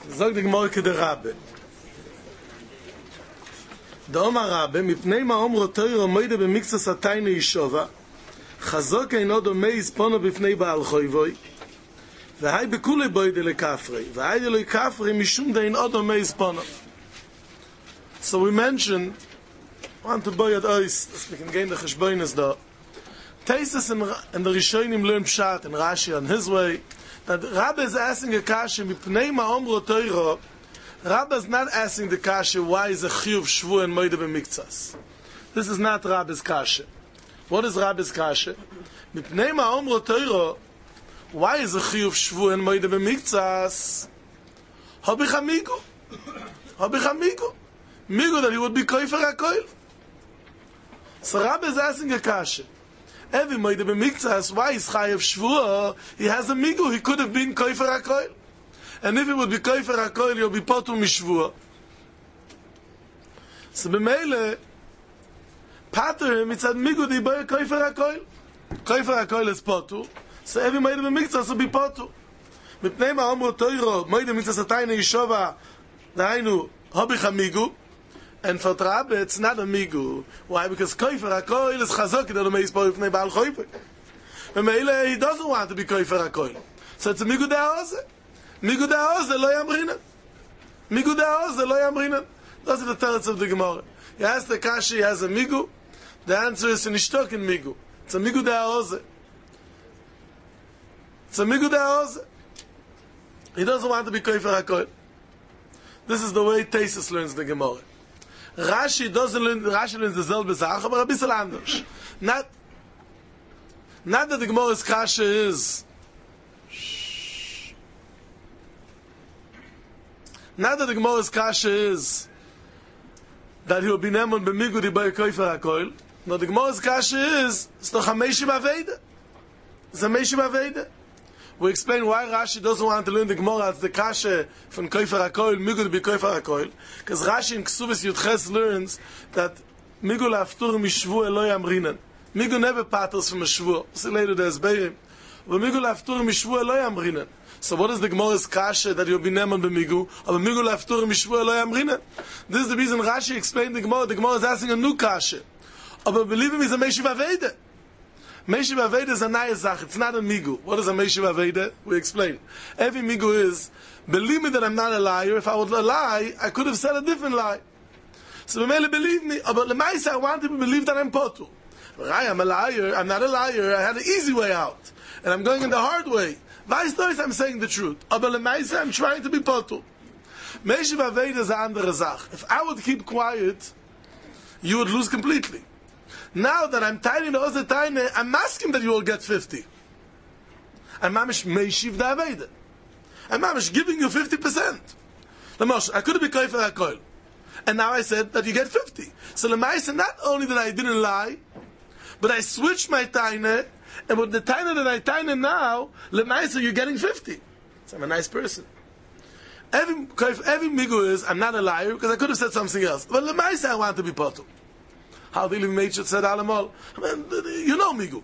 Sagt die Gemorke der Rabbe. Der Omar Rabbe, mipnei ma omro teuro moide bemixas atayne yishova, chazok eino dome ispono bifnei baal choivoi, והי בכולי בוידה לכפרי, והי דלוי כפרי משום דין אודו מי ספונו. So we mentioned, I want to buy at ois, we can gain the cheshboinus da. Taisus and the Rishonim learn Pshat and Rashi on his way, that Rabbi is asking a kasha, mipnei ma'omro teiro, Rabbi is not asking the kasha, why is a chiyuv shvu and moide b'miktsas. This is not Rabbi's kasha. What is Rabbi's kasha? Mipnei ma'omro teiro, why is a chiyuv shvu and moide b'miktsas? Habich amigo. Migo that he would be koifer hakoil. So Rabbi is asking a kasha. Every moide b'miktsas, why is chayav shvu? He has a migo. He could have been koifer hakoil. And if it would be koifer hakoil, he'll be potu mishvu. So b'meile, pater him, it's at migo di boy koifer hakoil. Koifer hakoil is potu. So every moide b'miktsas will be potu. Mipnei ma'omro toiro, moide b'miktsas atayne yishova, dahainu, habich amigo. And for Rabbi, it's not a migu. Why? Because koifer hakoil is chazok, that may spoil b'nei baal choifer. B'meile, he doesn't want to be koifer hakoil. So it's a migu da'oze. Migu da'oze lo yamrinan. Migu da'oze lo yamrinan. That's the teretz of the Gemara. He has the kasha, he has a migu. The answer is nishtok in migu. It's a migu da'oze. It's a migu da'oze. He doesn't want to be koifer hakoil. This is the way Taisus learns the Gemara. Rashi doesn't learn, Rashi learns the selbe Sache, but a bisschen anders. Not that the Gemara's kasha is, not that the Gemara's kasha is that he will be neman b'migudi by koifer hakoil. No, the Gemara's kasha is, it's doch a meishim aveda. It's a meishim aveda. We explain why Rashi doesn't want to learn the Gemara as the kasha from koifer hakoil, migud be koifer hakoil, because Rashi in Ksubis Yudches learns that migul aftur mishvu eloi amrinan. Migul never patters from a shvu. See later there's beirim. But migul aftur mishvu eloi amrinan. So what is the Gemara's kasha that you'll be neman b'migu? Or migul aftur mishvu eloi amrinan? This is the reason Rashi explained the Gemara. The Gemara is asking a new kasha. But believe him, he's a meishiv aveda. Meishiv Aveda is a nayazach, it's not a migu. What is a Meishiv Aveda? We explain. Every migu is, believe me that I'm not a liar. If I would lie, I could have said a different lie. So Mamela, believe me. But Lemaisa, I want to believe that I'm potu. I'm a liar, I'm not a liar, I had an easy way out. And I'm going in the hard way. Vice versa, I'm saying the truth. But Lemaisa, I'm trying to be potu. Meishiv Aveda is a andere zach. If I would keep quiet, you would lose completely. Now that I'm tiny the other tiny, I'm asking that you will get 50. I'm mamish meishiv da aveda. I'm mamish giving you 50%. Lamosh, I could be koifer hakoil. And now I said that you get 50. So Lemaisa, not only that I didn't lie, but I switched my tiny, and with the tiny that I tiny now, Lemaisa, you're getting 50. So I'm a nice person. Every migu is, I'm not a liar, because I could have said something else. But Lemaisa, I want to be potu. How the living nature said allemal. You know migu.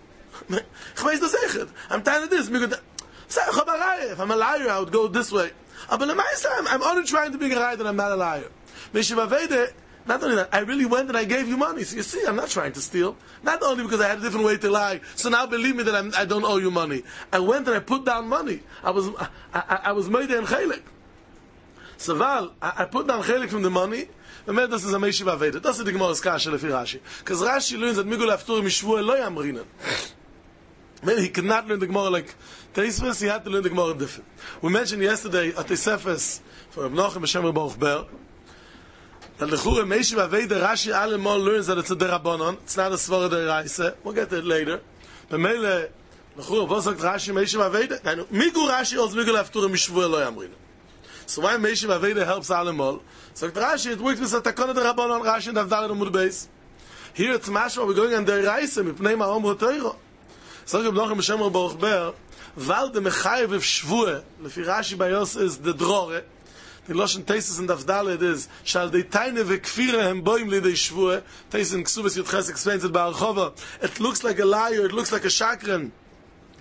I'm tired of this. Migu. If I'm a liar, I would go this way. But I'm only trying to be a liar that I'm not a liar. Not only that, I really went and I gave you money. So you see, I'm not trying to steal. Not only because I had a different way to lie. So now believe me that I don't owe you money. I went and I put down money. I was made in chelik. So I put down chelik from the money. This is a meishiv aveda. That's the Gemara's kasha lefi Rashi. Because Rashi learns that migul aftur mishvu eloi amrinan. Maybe he could not learn the Gemara like Teisves, he had to learn the Gemara different. We mentioned yesterday at Teisefes for Reb Nachum B'Shem Baruch Ber that l'chura meishiv aveda Rashi alemol learns that it's a derabanan. It's not a svara deraisa. We'll get to it later. But Mele l'chura what sagt Rashi meishiv aveda? Migul Rashi also migul aftur mishvu eloi amrinan. So why meishiv aveda helps alemol? So Rashi, it works with the Takana de Rabbanon, Rashi and Avdal and Mudbeis. Here it's mashma, we're going on the Reise, mipnei ma'omro teiro. So Reb Nachum B'Shem Baruch Ber, val de mechayev of shvue, lefi Rashi Bayos is the drore, the Loshen Teisus and Avdal is, shal de taine vekfire hem boim li de shvue, Teisus in Ksubas Yudches explains it by Archova, it looks like a liar, it looks like a shakran,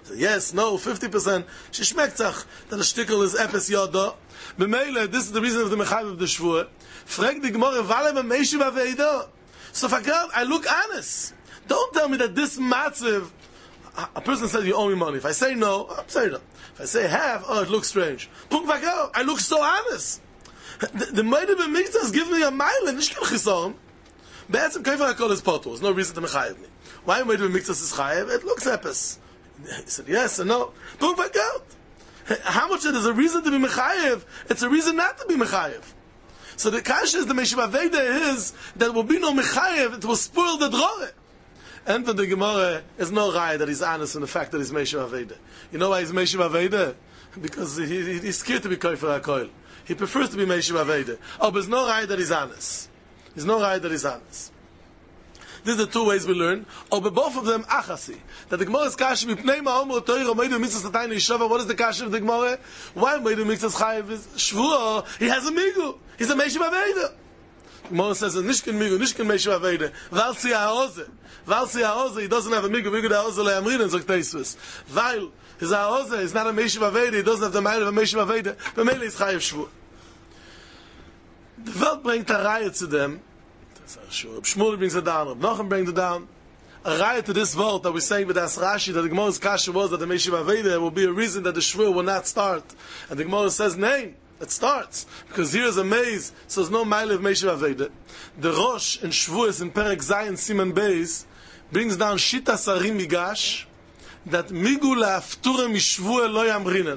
So yes, no, 50%. She schmeckt that the shtickle is epis yada. B'meile, this is the reason of the mechayiv of the shvur. Frag the Gemara, vale b'meishiv aveidah. So if I look honest, don't tell me that this matziv, a person says you owe me money. If I say no, I'm saying no. If I say have, it looks strange. I look so honest. The Meideh B'Miktas gives me a mile, and Nishkel Chisom. Be'etzim Kaifer HaKol is Potter. There's no reason to mechayev me. Why Meideh B'Miktas is chayev? It looks epis. He said yes and no. How much it is a reason to be mechayev? It's a reason not to be mechayev. So the kasha is the Meishiv Aveidah is that there will be no mechayev, it will spoil the drore. And for the Gemara, there's no raya that he's honest in the fact that he's Meishiv Aveidah. You know why he's Meishiv Aveidah? Because he's scared to be Kaifer HaKol. He prefers to be Meishiv Aveidah. Oh, but there's no raya that he's honest. There's no raya that he's honest. These are the two ways we learn. Or but both of them achasi. That the Gemara is kasha mipnei ma'omer toiro meidu mitzvahs latayni yishava. What is the kasha of the Gemara? Why meidu mitzvahs chayiv is shvuah? He has a migu. He's a Meishiv Aveidah. Gemara says nishkin migu, nishkin Meishiv Aveidah. Valsi ha'oze. Valsi ha'oze. He doesn't have a migu. Migu ha'oze le'amrin zok teisvis. Weil his ha'oze is not a Meishiv Aveidah. He doesn't have the mind of a Meishiv Aveidah. But mainly it's chayiv shvuah. The Welt bringt a raya to them. Shmuel brings it down. Nachem brings it down. A raya to this vote that we're saying with As Rashi that the Gemara's kasha was that the Meishiv Aveidah will be a reason that the shvuah will not start. And the Gemara says, nay, it starts. Because here is a maze, so there's no mile of Meishiv Aveidah. The Rosh in Shvuas in Perek Zayin Siman Beis brings down Shita Sarim Migash that Migu la'afture mishvuah lo yamrinen.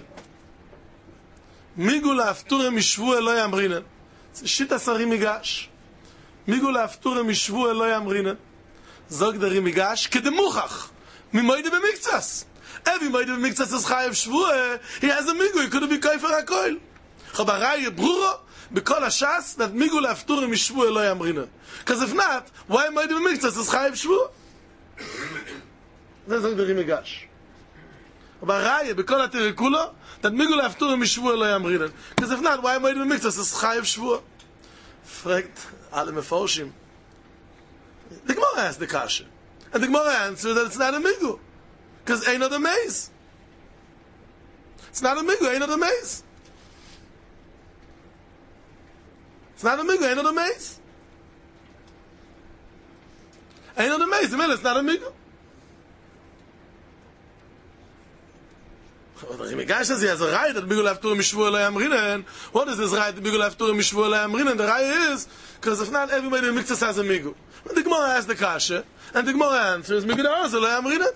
Migu la'afture mishvuah lo yamrinen. Shita Sarim Migash. Migu la'afture mishvuah lo yamrinen. Zog der Migash kedemuchach. Mimoide b'miktsas. Every moide b'miktsas is chayav shvuah. He has a migu. He couldn't be kaifer hakol. Chabarai brura b'kol hashas that migu la'afture mishvuah lo yamrinen. Because if not, why moide b'miktsas is chayav shvuah? That's zog der Migash. Chabarai b'kol hatirikula that migu la'afture mishvuah lo yamrinen. Because if not, why moide b'miktsas is chayav shvuah? Fragt alle meforshim. The Gemara asked the kasha. And the Gemara answered that it's not a migu. Because ain't no the maze. It's not a migu, ain't no the maze. It's not a migu, ain't no the maze. Ain't no the maze, the middle, it's not a migu. The guy says he has a right that migu laftur mishvuah lo yamrinen. What is this right that migu laftur mishvuah lo yamrinen? The right is, because if not, everybody in Miktsas has a migu. And the Gemara asks the kasha, and the Gemara answers, migu da'oz lo yamrinen.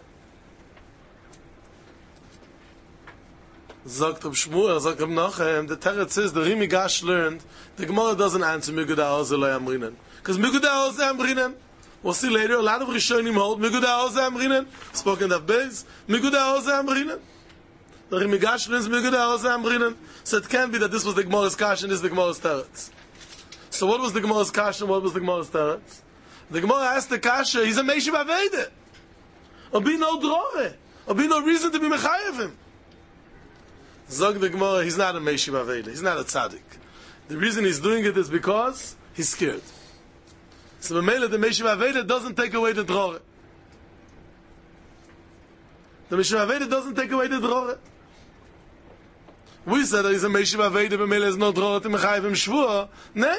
Zogt Reb Shmuel, Zogt Reb Nachem, the Teretz says, the Rimi Gash learned, the Gemara doesn't answer migu da'oz lo yamrinen. Because migu da'oz lo yamrinen. We'll see later, a lot of Rishonim hold, migu da'oz lo yamrinen. Spoken of Beis, migu da'oz lo yamrinen. The Rimi Gash learns migu da'oz lo yamrinen. So it can be that this was the Gemara's kasha and this is the Gemara's Teretz. So what was the Gemara's kasha and what was the Gemara's Teretz? The Gemara asked the kasha, he's a Meishiv Aveidah. There'll be no drore. There'll be no reason to be mechayev him. Zog the Gemara, he's not a Meishiv Aveidah. He's not a tzaddik. The reason he's doing it is because he's scared. So the Meishiv Aveidah doesn't take away the drore. The Meishiv Aveidah doesn't take away the drore. We said that he's a Meishiv Aveidah, but Mele is no drore to mechayev him shvuah. Nay.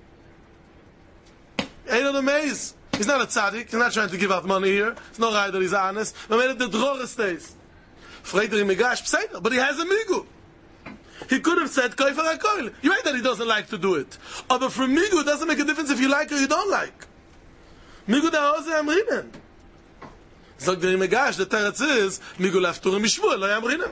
Ain't on the maze. He's not a tzaddik. He's not trying to give out money here. It's no right that he's honest. But made it the drore stays. Freder Migash Pseider, but he has a migu. He could have said Kaifer HaKol. You right that he doesn't like to do it. But for migu, it doesn't make a difference if you like or you don't like. Migu da'oz lo yamrinen. Zog der Migash, the teretz is migu laftur mishvuah lo yamrinen.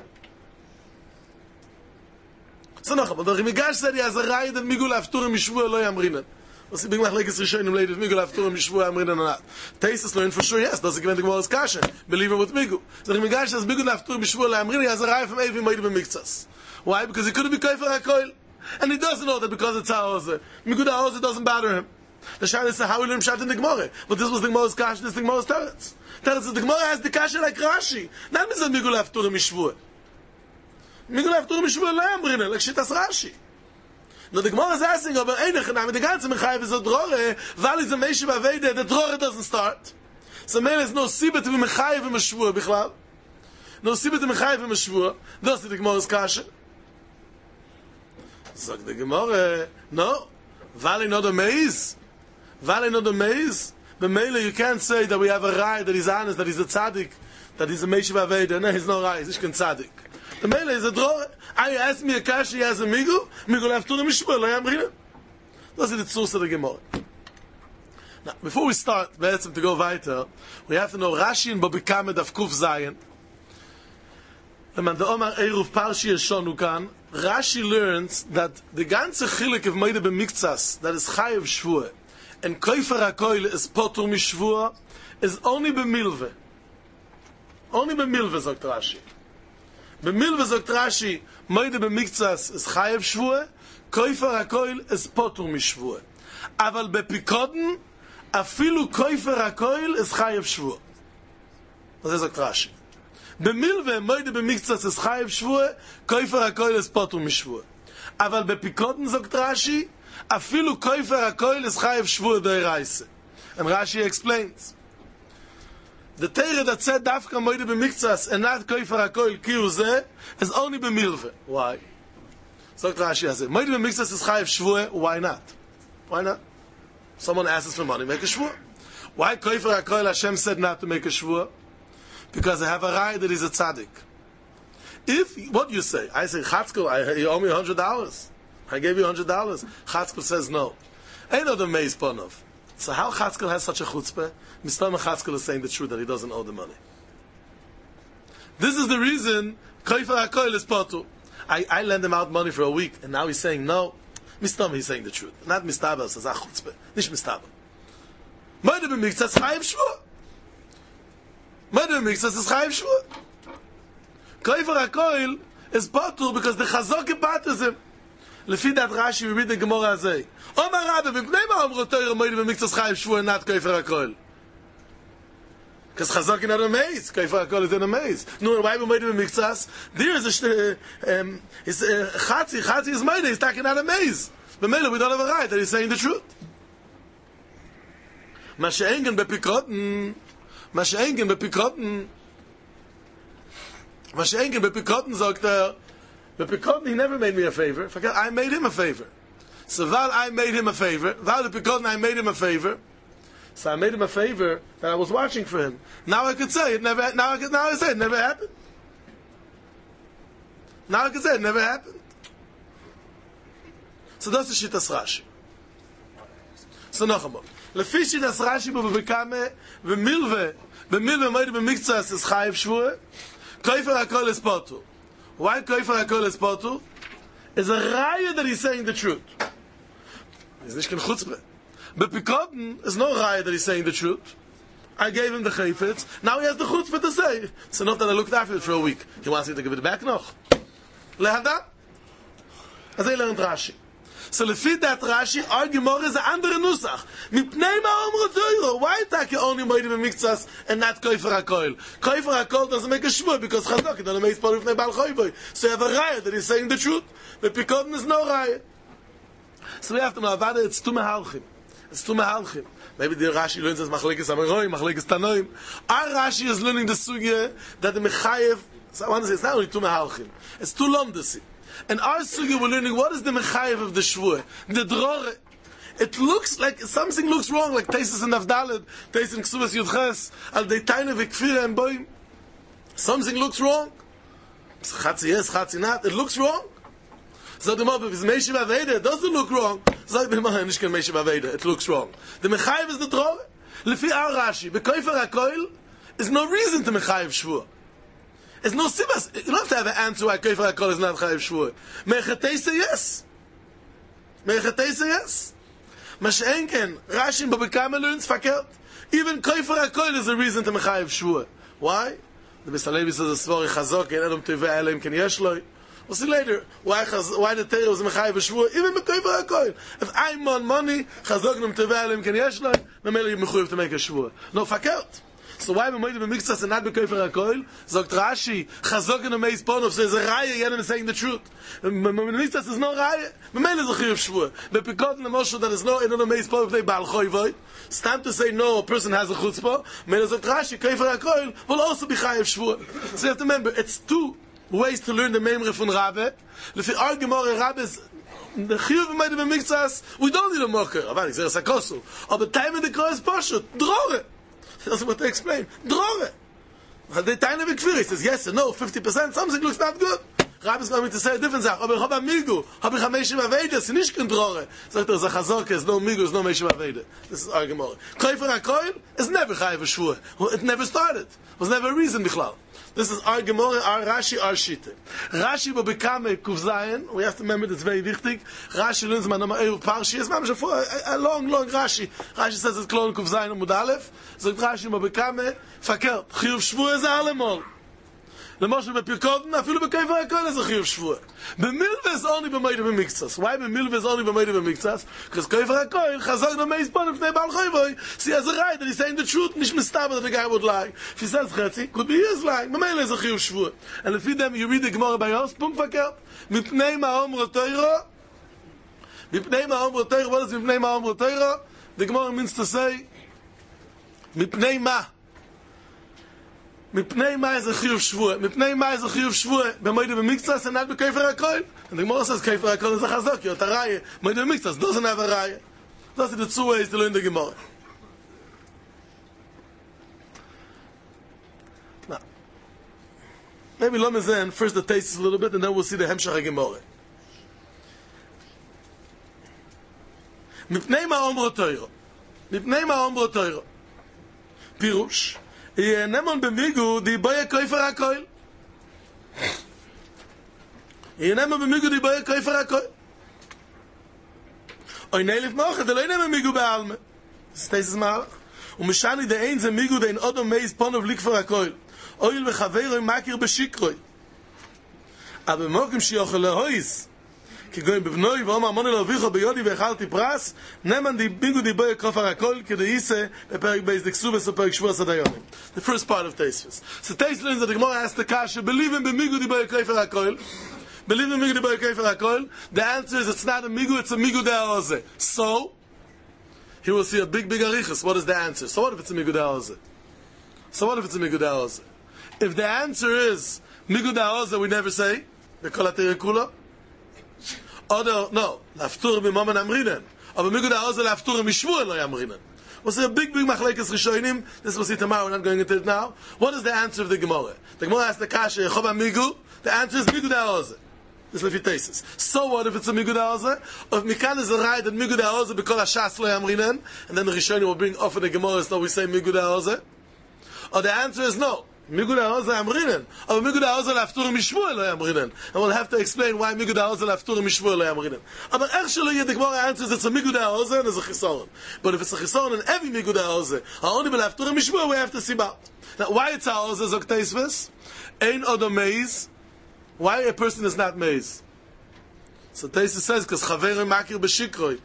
So noch, but the Migash said he has a right that migu laftur mishvuah lo yamrinen. Was sie bringen like es Rishonim later if migu laftur mishvuah yamrinen or not. Taisus learned for sure, yes, doesn't give the Gemara's kasha. Believe it with migu. So the Migash says migu laftur mishvuah lo yamrinen, he has a right from every moed b'miktsas. Why? Because he couldn't be kaifer hakol. And he doesn't know that because it's ha'ozer. Migu da'ozer doesn't bother him. The Shana says how we learn Pshat in the Gemara. But this was the Gemara's kasha, this is the Gemara's teretz. Teretz is the Gemara has the kasha like Rashi. Not means that migu laftur mishvuah. Migu laftur mishvuah lo yamrinen, like Shitas Rashi. Now the Gemara is asking about Einach, the ganze mechayev is a drore, while is a Meishiv Aveidah, the drore doesn't start. So man is no sibah to be mechayev in a shvuah bichlal. no sibet im Chayiv im Shvua, das ist die Gemorre's Kasche. Sagt die Gemorre, no, valley not a maze. Valley not a maze. But mainly you can't say that we have a Rai, that he's honest, that he's a tzaddik, that he's a Meshiva Veda. No, he's no Rai, he's not tzaddik. The Mele is a dror. I asked me a Kasha, he has a Migu have to the Mishpur, I am Rina. Das ist die Source of the Gemorre. Now, before we start, to go weiter, we have to know Rashi and Bobikame Daf Kuf Zayin. Wenn man der Omar Eruv Parshi Yeshonu kan, Rashi learns that the ganze Chilik of Meide B'Miktsas, that is Chayev Shvua, and Koifer HaKoil is Potur Mishvua, is only B'Milve. Only B'Milve, sagt Rashi. B'Milve, sagt Rashi, Meide B'Miktsas is Chayev Shvua, Koifer HaKoil is Potur Mishvua. Aval B'Pikoden, afilu Koifer HaKoil is Chayev Shvua. Das sagt Rashi. B'Milve, Moide B'Miktsas is Chayev Shvua, Koifer HaKoil is Potur Mishvua. Aval B'Pikoden, sagt Rashi, afilu Koifer HaKoil is Chayev Shvua D'Oraisa. And Rashi explains, the Torah that said Dafka Moide B'Miktsas and not Koifer HaKoil Kiyuzeh is only B'Milve. Why? Sagt Rashi as it. Moide B'Miktsas is Chayev Shvua, why not? Why not? Someone asks for money, make a Shvua. Why Koifer HaKoil Hashem said not to make a Shvua? Because I have a Rai that he's a tzaddik. If, what do you say? I say, Chatzkel, you owe me $100. I gave you $100. Chatzkel says no. Ain't no the Meis Ponov. So how Chatzkel has such a chutzpah? Mr. Chatzkel is saying the truth that he doesn't owe the money. This is the reason Koifer HaKoil is potu. I lend him out money for a week, and now he's saying no. Mr. he's saying the truth. Not Mr. says, chutzpah. Nicht Mr. Moide B'Miktsas Chayev Shvua. Moide B'Miktsas is Chayev Shvua. Koifer HaKoil is potu because the Chazok patters him. Lefi that Rashi we read the Gemara Azay. Omar Rabbe, v'pnei ma omro Torah Moide B'Miktsas Chayev Shvua and not Koifer HaKoil. Because Chazok is not a maze. Koifer HaKoil is in a maze. No, why we Moide B'Miktsas? There is Chatzi is Moide, he's talking out a maze. But Mele, we don't have a right that he's saying the truth. Masha'engen bepikoten, Masha'engen bepikoten, sagt bepikoten, he never made me a favor. I made him a favor. So while I made him a favor, while bepikoten I made him a favor, so I made him a favor that I was watching for him. Now I could say it never. Now I say it never happened. Now I could say it never happened. So that's the Shittas Rashi. So noch einmal. Lefi Shittas Rashi b'bekame b'milve Moide B'Miktsas is Chayev Shvua. Koifer HaKoil is potu. Why Koifer HaKoil is potu? Is a raya that he's saying the truth. He's nicht kein chutzpah. But Pikoden is no raya that he's saying the truth. I gave him the chayfetz. Now he has the chutzpah to say. It's enough that I looked after it for a week. He wants me to give it back noch. Lehada? As I learned Rashi. So lefi that Rashi, our Gemara is an andere Nusach. Mipnei ma omro Torah. Why take you only Moide B'Miktsas and not Koifer HaKoil? Koifer HaKoil doesn't make a shvur because Chazak doesn't make spor ifnei Baal Choyboy. So you have a raya that is saying the truth. But Pikoden is no raya. So we have to know, Avada, it's tu mehalchim. It's tu mehalchim. Maybe the Rashi learns as Machlekes Amoraim, Machlekes Tanoim. Our Rashi is learning the sugya that the Mechayev, so I want to say, it's not only tu mehalchim. It's tu lomdesi. And our sugya we're learning what is the Mechayev of the Shvur. The Drore. It looks like, something looks wrong, like Teisus and Avdalad, Teisus and Ksubas Yudches, Al Deitaine V'Kfira and Boim. Something looks wrong. Chatzi yes, Chatzi not. It looks wrong. So the Mobbe, if it's Meishiv Aveda, it doesn't look wrong. So the Mobbe, nicht kein Meishiv Aveda, it looks wrong. The Mechayev is the Drore. Lefi our Rashi, B'Koifer HaKoil, is no reason to Mechayev Shvur. There's no sibas. You don't have to have an answer why Koifer HaKoil is not Chayev Shvur. Mechateisa yes. Mechateisa yes. Mash'enken, Rashi in Babakama learns fakert. Even Koifer HaKoil is a reason to Mechayev Shvur. Why? The Bisalevi says a Svori Chazok and Edom Tevei Elim Ken Yeshloi. We'll see later why the Torah was Mechayev Shvur. Even Koifer HaKoil. If I'm on money, Chazok Edom Tevei Elim Ken Yeshloi, Memele you mechuyev to make a Shvur. No fakert. So why we made the mixas and not be kofer hakoil? Sagt Rashi, chazok in the meis ponov, so there's a raya, yet saying the truth. Mixas is no raya. Memele is a chiyuv shvua. But because in the Moshe that is no, in the meis ponov, they bal choyvoy. It's time to say no, a person has a chutzpah. Memele sagt Rashi, kofer hakoil, will also be chayiv shvua. So you have to remember, it's two ways to learn the memre from Rabbe. If you argue more, Rabbe is the chiyuv made the mixas, we don't need a mocker. Aval, it's a sakosu. But the time in the cross is poshut, drore. That's what they explain. Drore. The time of the says yes and no, 50%, something looks not good. Rabbi is going to say a different thing. Aber ich habe Amigu, habe ich am Meshim Aveda, sie nicht kein Drore. Sagt er, Zachazorke, is no Amigu, is no Meshim Aveda. This is our Gemara. Koifer HaKoil is never Chayiv Shvur. It never started. It was never a reason, Bichlal. This is our Gemara, our Rashi, our Shite. Rashi will become a Kuf Zayin. We have to remember that's very wichtig. Rashi learns my number Erev Parshi. It's a long Rashi. Rashi says it's Klon Kuf Zayin and Mudalef. So Rashi will become a Fakel. Chiyuv Shvur is Alemol. למשל בפרקודן, אפילו בקייפר הכל is a chiyuv shvua. B'milveh is only b'meida b'miktzas. Why b'milveh is only b'meida b'miktzas? Because keifer hakoil chazak the meis pon ifnei bal choyvoi. See, as a right, that he's saying the truth, nicht mistabah that the guy would lie. If he says chetzi, could be he is lying. B'meila is a chiyuv shvua. And if you them, you read the Gemara by Yos, punkt verkehrt. Mipnei ma'om roteiro. Mipnei ma'om roteiro. What is mipnei ma'om roteiro? The Gemara means to say, mipnei ma. Mipnei ma is a chiyuv shvua. Mipnei ma is a chiyuv shvua. B'moide b'miktzas and not b'keifer hakoil. And the Gemara says keifer hakoil is a chazok. Yot haraya. Moide b'miktzas doesn't have a raya. Those are the two ways to learn the Gemara. Now, maybe lo mezen, first the taste a little bit, and then we'll see the hemshach Gemara. Mipnei ma ombro toiro. Mipnei ma ombro toiro. Pirush. Yenemon b'migu di boye koifer hakoil. Yenemon b'migu di boye koifer hakoil. Oy nelif mocha, de lo yenemon b'migu b'alme. Das ist mal. Und mishani de ein ze migu de in odom meis ponov likfer hakoil. Oyl v'chaveiroi makir b'shikroi. Aber mokim shiochel lehois. כי גויים בבנוי ואומר מוני להוביכו ביודי ואכלתי פרס נמן ביגו דיבוי כופר הכל כדי ייסה בפרק בייס דקסובס ופרק שבוע סדיונים. The first part of Teisvus. So Teisvus learns that the Gemara asked the Kasha, believe in b'migu diboy kofar hakol. Believe in b'migu diboy kofar hakol. The answer is it's not a migu, it's a migu de'aoze. So, here we'll see a big arichas. What is the answer? So what if it's a migu de'aoze? So what if it's a migu de'aoze? If the answer is migu de'aoze, we never say, v'kol ha'terei kula. Oder, no, laftur b'momen amrinen. Aber migu de'aoze laftur mishvur lo yamrinen. We'll see a big machlekes rishonim. This we'll see tomorrow, we're not going into it now. What is the answer of the Gemara? The Gemara asks the Kasha, Yechoba migu. The answer is migu de'aoze. This is Lefitesis. So what if it's a migu de'aoze? If Mikan is a right that migu de'aoze because Hashas lo yamrinen, and then the rishonim will bring off of the Gemara, so we say migu de'aoze. Or the answer is no. Migu de'aoze amrinen. Or migu de'aoze laftur mishvur lo yamrinen. And we'll have to explain why migu de'aoze laftur mishvur lo yamrinen. But actually, the Gemara answers it's a migu de'aoze and it's a chisoron. But if it's a chisoron and every migu de'aoze, only be laftur mishvur, we have to see about. Now, why it's ha'oze, zok Teisvus? Ein odom meiz. Why a person is not meiz? So Teisvus says, because chaverim makir b'shikroi.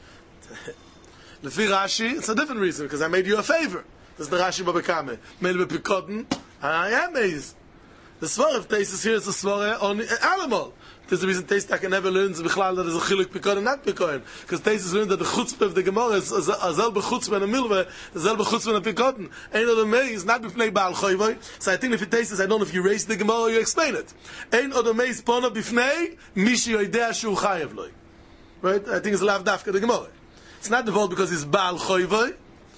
Lefi Rashi, it's a different reason, because I made you a favor. This is the Rashi Babakame. Made b'pikoten, I am meiz. The svara of Teisvus here is the svara on animal. This is the reason Teisvus never learns b'chlal that there's a chiluk pikoten and not pikoten. Because Teisvus learns that the chutzpah of the Gemara is a zel b'chutzpah and a milveh, a zel b'chutzpah and a pikoten. Ein odom meiz, not b'fnei Baal Choyvoi. So I think if it Teisvus, I don't know if you raise the Gemara or you explain it. Ein odom meiz pono b'fnei, mishi yoidea shu chayev loy. Right? I think it's lav dafka the Gemara. It's not the fault because he's Baal Choyvoi.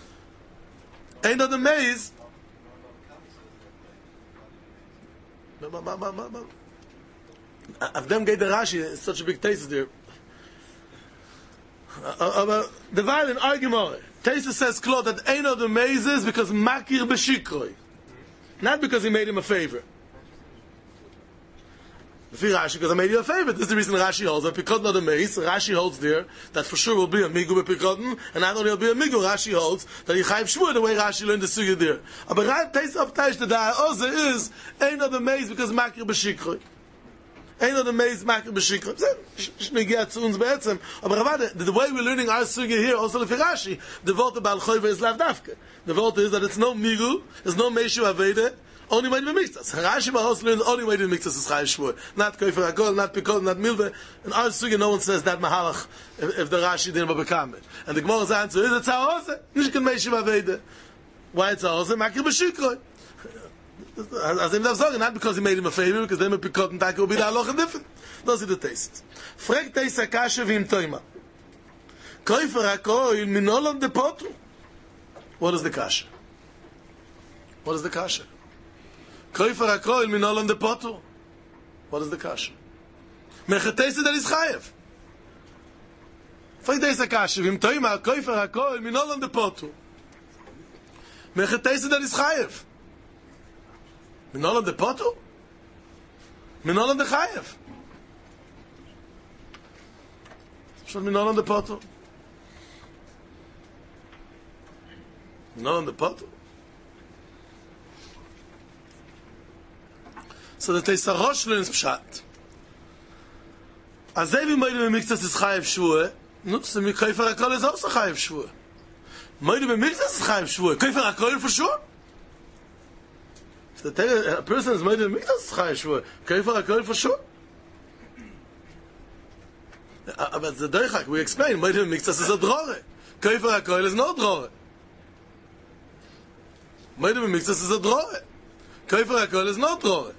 Ein odom meiz, of them get the Rashi, it's such a big taste there. The violent argument, Teisvus says close that ain't of the mazes because makir b'shikroi, not because he made him a favor. Rashi, because I made you a favor. This is the reason Rashi holds that Pikoden of the maze. Rashi holds there that for sure will be a migu b'Pikoden, and not only will be a migu. Rashi holds that you chayiv shvur the way Rashi learned the sugya there. But right taste of taish the da'oze is ain't of the maze because makir b'shikroi. Einer der Meis Makir B'Shikra. Shnegia zu uns be'etzem. Aber Ravada, the way we're learning our sugya here, also the Firashi, the Volta Baal Choyve is Lav Dafka. The Volta is that it's no Migu, there's no Meishu Aveda, only way to be mixed. Rashi Bahos learns only way to be mixed is Chayiv Shvur. Not Koifer HaKol, not Pikol, not Milve. In our sugya, no one says that Mahalach if the Rashi didn't become it. And the Gemara's answer is, it's Ha'ose. Nishkan Meishu Aveda. Why it's Ha'ose? Makir B'Shikra. As him darf sagen, not because he made him a favor, because then if he couldn't take, it would be the halacha different. Those are the tastes. Frag teis HaKasha v'im toima. Koifer HaKoil minolam de potru. What is the kasha? What is the kasha? Koifer HaKoil minolam de potru. What is the kasha? Mecheteis that is chayev. Frag teis HaKasha v'im toima. Koifer HaKoil minolam de potru. Mecheteis that is chayev. Minolam de Potu? Minolam de Chayev. Schon Minolam de Potu? Minolam de Potu? So the Teisarosh learns Pshat. Azay vi moide b'miktzas is Chayev Shvua, so mi Koifer HaKol is also Chayev Shvua. Moide b'miktzas is Chayev Shvua. Koifer HaKol for sure? A person is made in the mikvah, Chayev Shvua. Koifer HaKol for sure. But the Deichak, we explain, made in the mikvah is a drore. Koifer HaKol is no drore. Made in the mikvah is a drore. Koifer HaKol is no drore.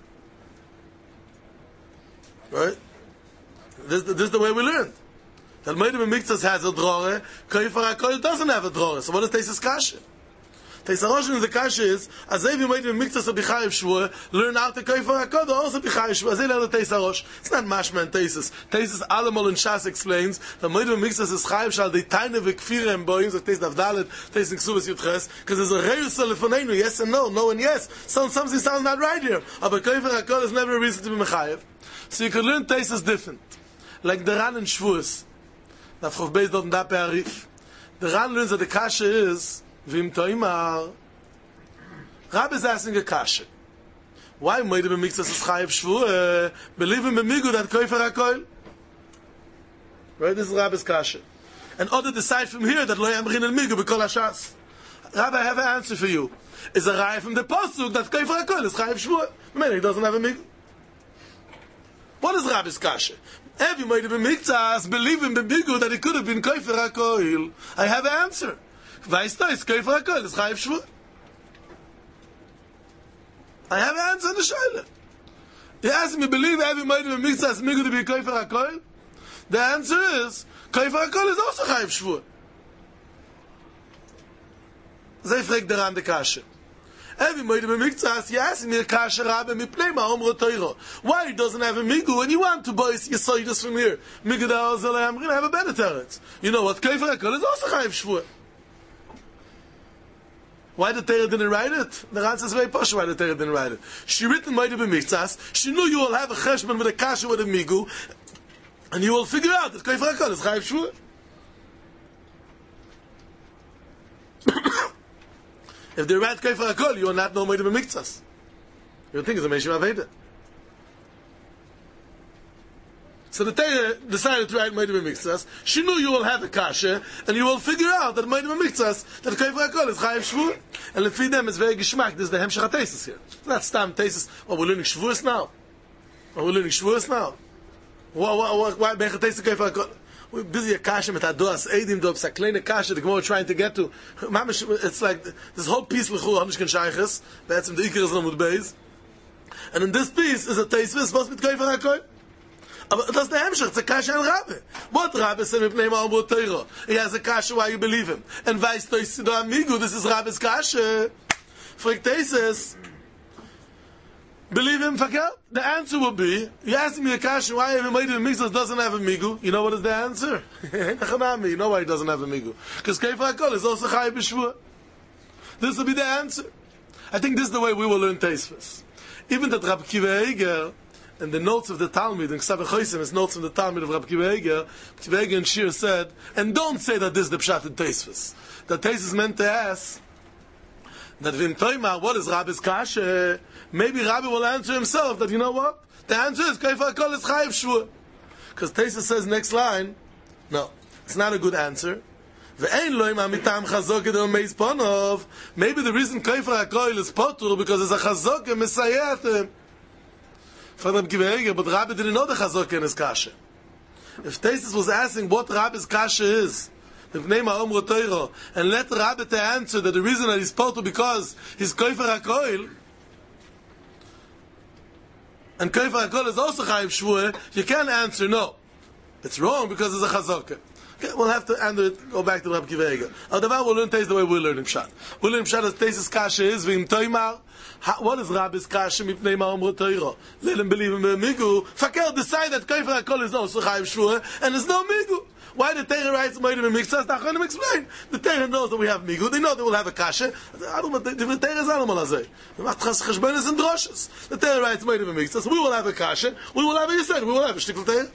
Right? This is the way we learned. That made in the mikvah has a drore, Koifer HaKol doesn't have a drore. So what is Teisus Kasha? Teisarosh in the kasha is, as if you made a mikvah of B'chayev Shvua, learn how to Koifer HaKol, also B'chayev Shvua. As they learn the Teisarosh. It's not mashma and Teisus. Teisus Alamol and Shas explains, the made of mikvah is Chayev Shal, the Taine V'kfire and Boim, so Teis Davdalet, Teis Niksubas Yutches, because there's a Reus Telefonenu, yes and no and yes. Something sounds not right here. But Koifer HaKol is never a reason to be Mechayev. So you can learn Teisus different. Like the Ran and Shvuas. Now, Chof Beis dort in Dape Arif. The Ran learns that the kasha is, Vim Toimar. Rabbi is asking a kasha. Why made him a mixas is Chayev Shvua? Believe him in Migu that Koifer HaKol? Right, this is Rabbi's kasha. And other decide from here that Lo Yamrin el Migu B'kol HaShas. Rabbi, I have an answer for you. Is a Raya from the Pasuk that Koifer HaKol is Chayev Shvua? Maybe he doesn't have a Migu. What is Rabbi's kasha? Every made him a mixas, believe him in Migu that it could have been Koifer HaKol. I have an answer. Weißt du, ist Koifer HaKol, ist Chayev Shvua. I have an answer in the Shaila. You ask me, believe every made of Mitzvah is Migu to be Koifer HaKol? The answer is, Koifer HaKol is also Chayev Shvua. They fragt der an the Kasha. Every made of Mitzvah, you ask me, Kasha Rabbe, mi play ma omro Teiro. Why he doesn't have a Migu when you want to buy Yesoidus from here? Migu da Ozele Amrin, have a better teretz. You know what? Koifer HaKol is also Chayev Shvua. Why the Torah didn't write it? The answer is very posh why the Torah didn't write it. She written might have been mitzvahs. She knew you will have a cheshbon with a kasha with a migu, and you will figure out that Koifer HaKol is Chayev Shvua. If they write Koifer HaKol, you will not know might have been mitzvahs. You will think it's a Meishim Aveda. So the Torah decided to write might have been mitzvahs. She knew you will have a kasha, and you will figure out that might have been mitzvahs, that Koifer HaKol is Chayev Shvua. And lefi them is very geschmack. This is the Hemshech HaTeisus here. It's not Stam Teisus. Oh, we're learning Shvuas now. Why Bechel Teisus Koifer HaKol? We're busy a kasha mit Adoas Eidim do a kleine kasha the Gemara trying to get to. It's like this whole piece l'chur hanish ken shayches. That's in the Iker is Lamud Beis. And in this piece is a Teisus was mit Koifer HaKol. But that's the Hemshech, it's a kasha and Rabbi. What Rabbi said with Pnei Ma'amot Teiro? He has a kasha why you believe him. And Weiss Toisido Amigu, this is Rabbi's kasha. Fragt Teisus, believe him, Fakir? The answer will be, you ask me a kasha why everybody in Mixos doesn't have a Migu. You know what is the answer? You know why he doesn't have a Migu. Because Koifer HaKol is also Chayev Shvua. This will be the answer. I think this is the way we will learn Teisus. Even that Rabbi Kiva Eiger, and the notes of the Talmud, in Ksav Chosim, is notes from the Talmud of Rabbi Kiva Eiger in Shir said, and don't say that this is the Pshat in Teisus. That Teisus meant to ask, that Vim Toima, what is Rabbi's Kasha? Maybe Rabbi will answer himself that, you know what? The answer is Kaifa Akol is Chayiv Shvua. Because Taisa says next line, no, it's not a good answer. Maybe the reason Kaifa Akol is Potur because it's a Chazok and Mesayat. But Rabbi didn't know the Chazok and his Kasha. If Taisus was asking what Rabbi's Kasha is, and let Rabbi to answer that the reason that he's Potur because he's Kaifa Akol, and Kaifa Akol is also Chayiv Shvua, you can't answer no. It's wrong because it's a Chazokah. Okay, we'll have to go back to Rabbi Akiva Eiger. We'll learn Teis the way we're learning Pshat. We'll learn Pshat as Teis's Kasha is, V'im Toimar. What is Rabbi's Kasha? Mipnei Ma'om Rotoiro. Let him believe in Migu. Fakel decide that Kaifa Akol is also Chayiv Shvua, and there's no Migu. Why the Torah writes Moedim and Mikzas? Not going to explain. The Torah knows that we have Migu. They know they will have a Kasha. I don't know. The Torah is animal azay. The and droshes. The Torah writes Moedim and Mikzas. We will have a Kasha. We will have a Yisrael. We will have a Shtikl Torah.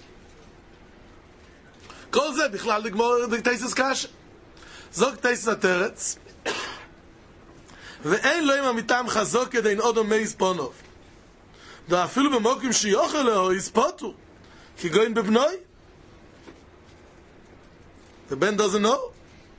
Kol Zeh Bichlal the Teisus Kasha. Zog Teisus HaTeretz. Ve'en loim amitam chazok kedein odom meiz ponov. Da afilu b'mokim shiyochel leho yispotu. Ki goyin bebnoi. The Ben doesn't know.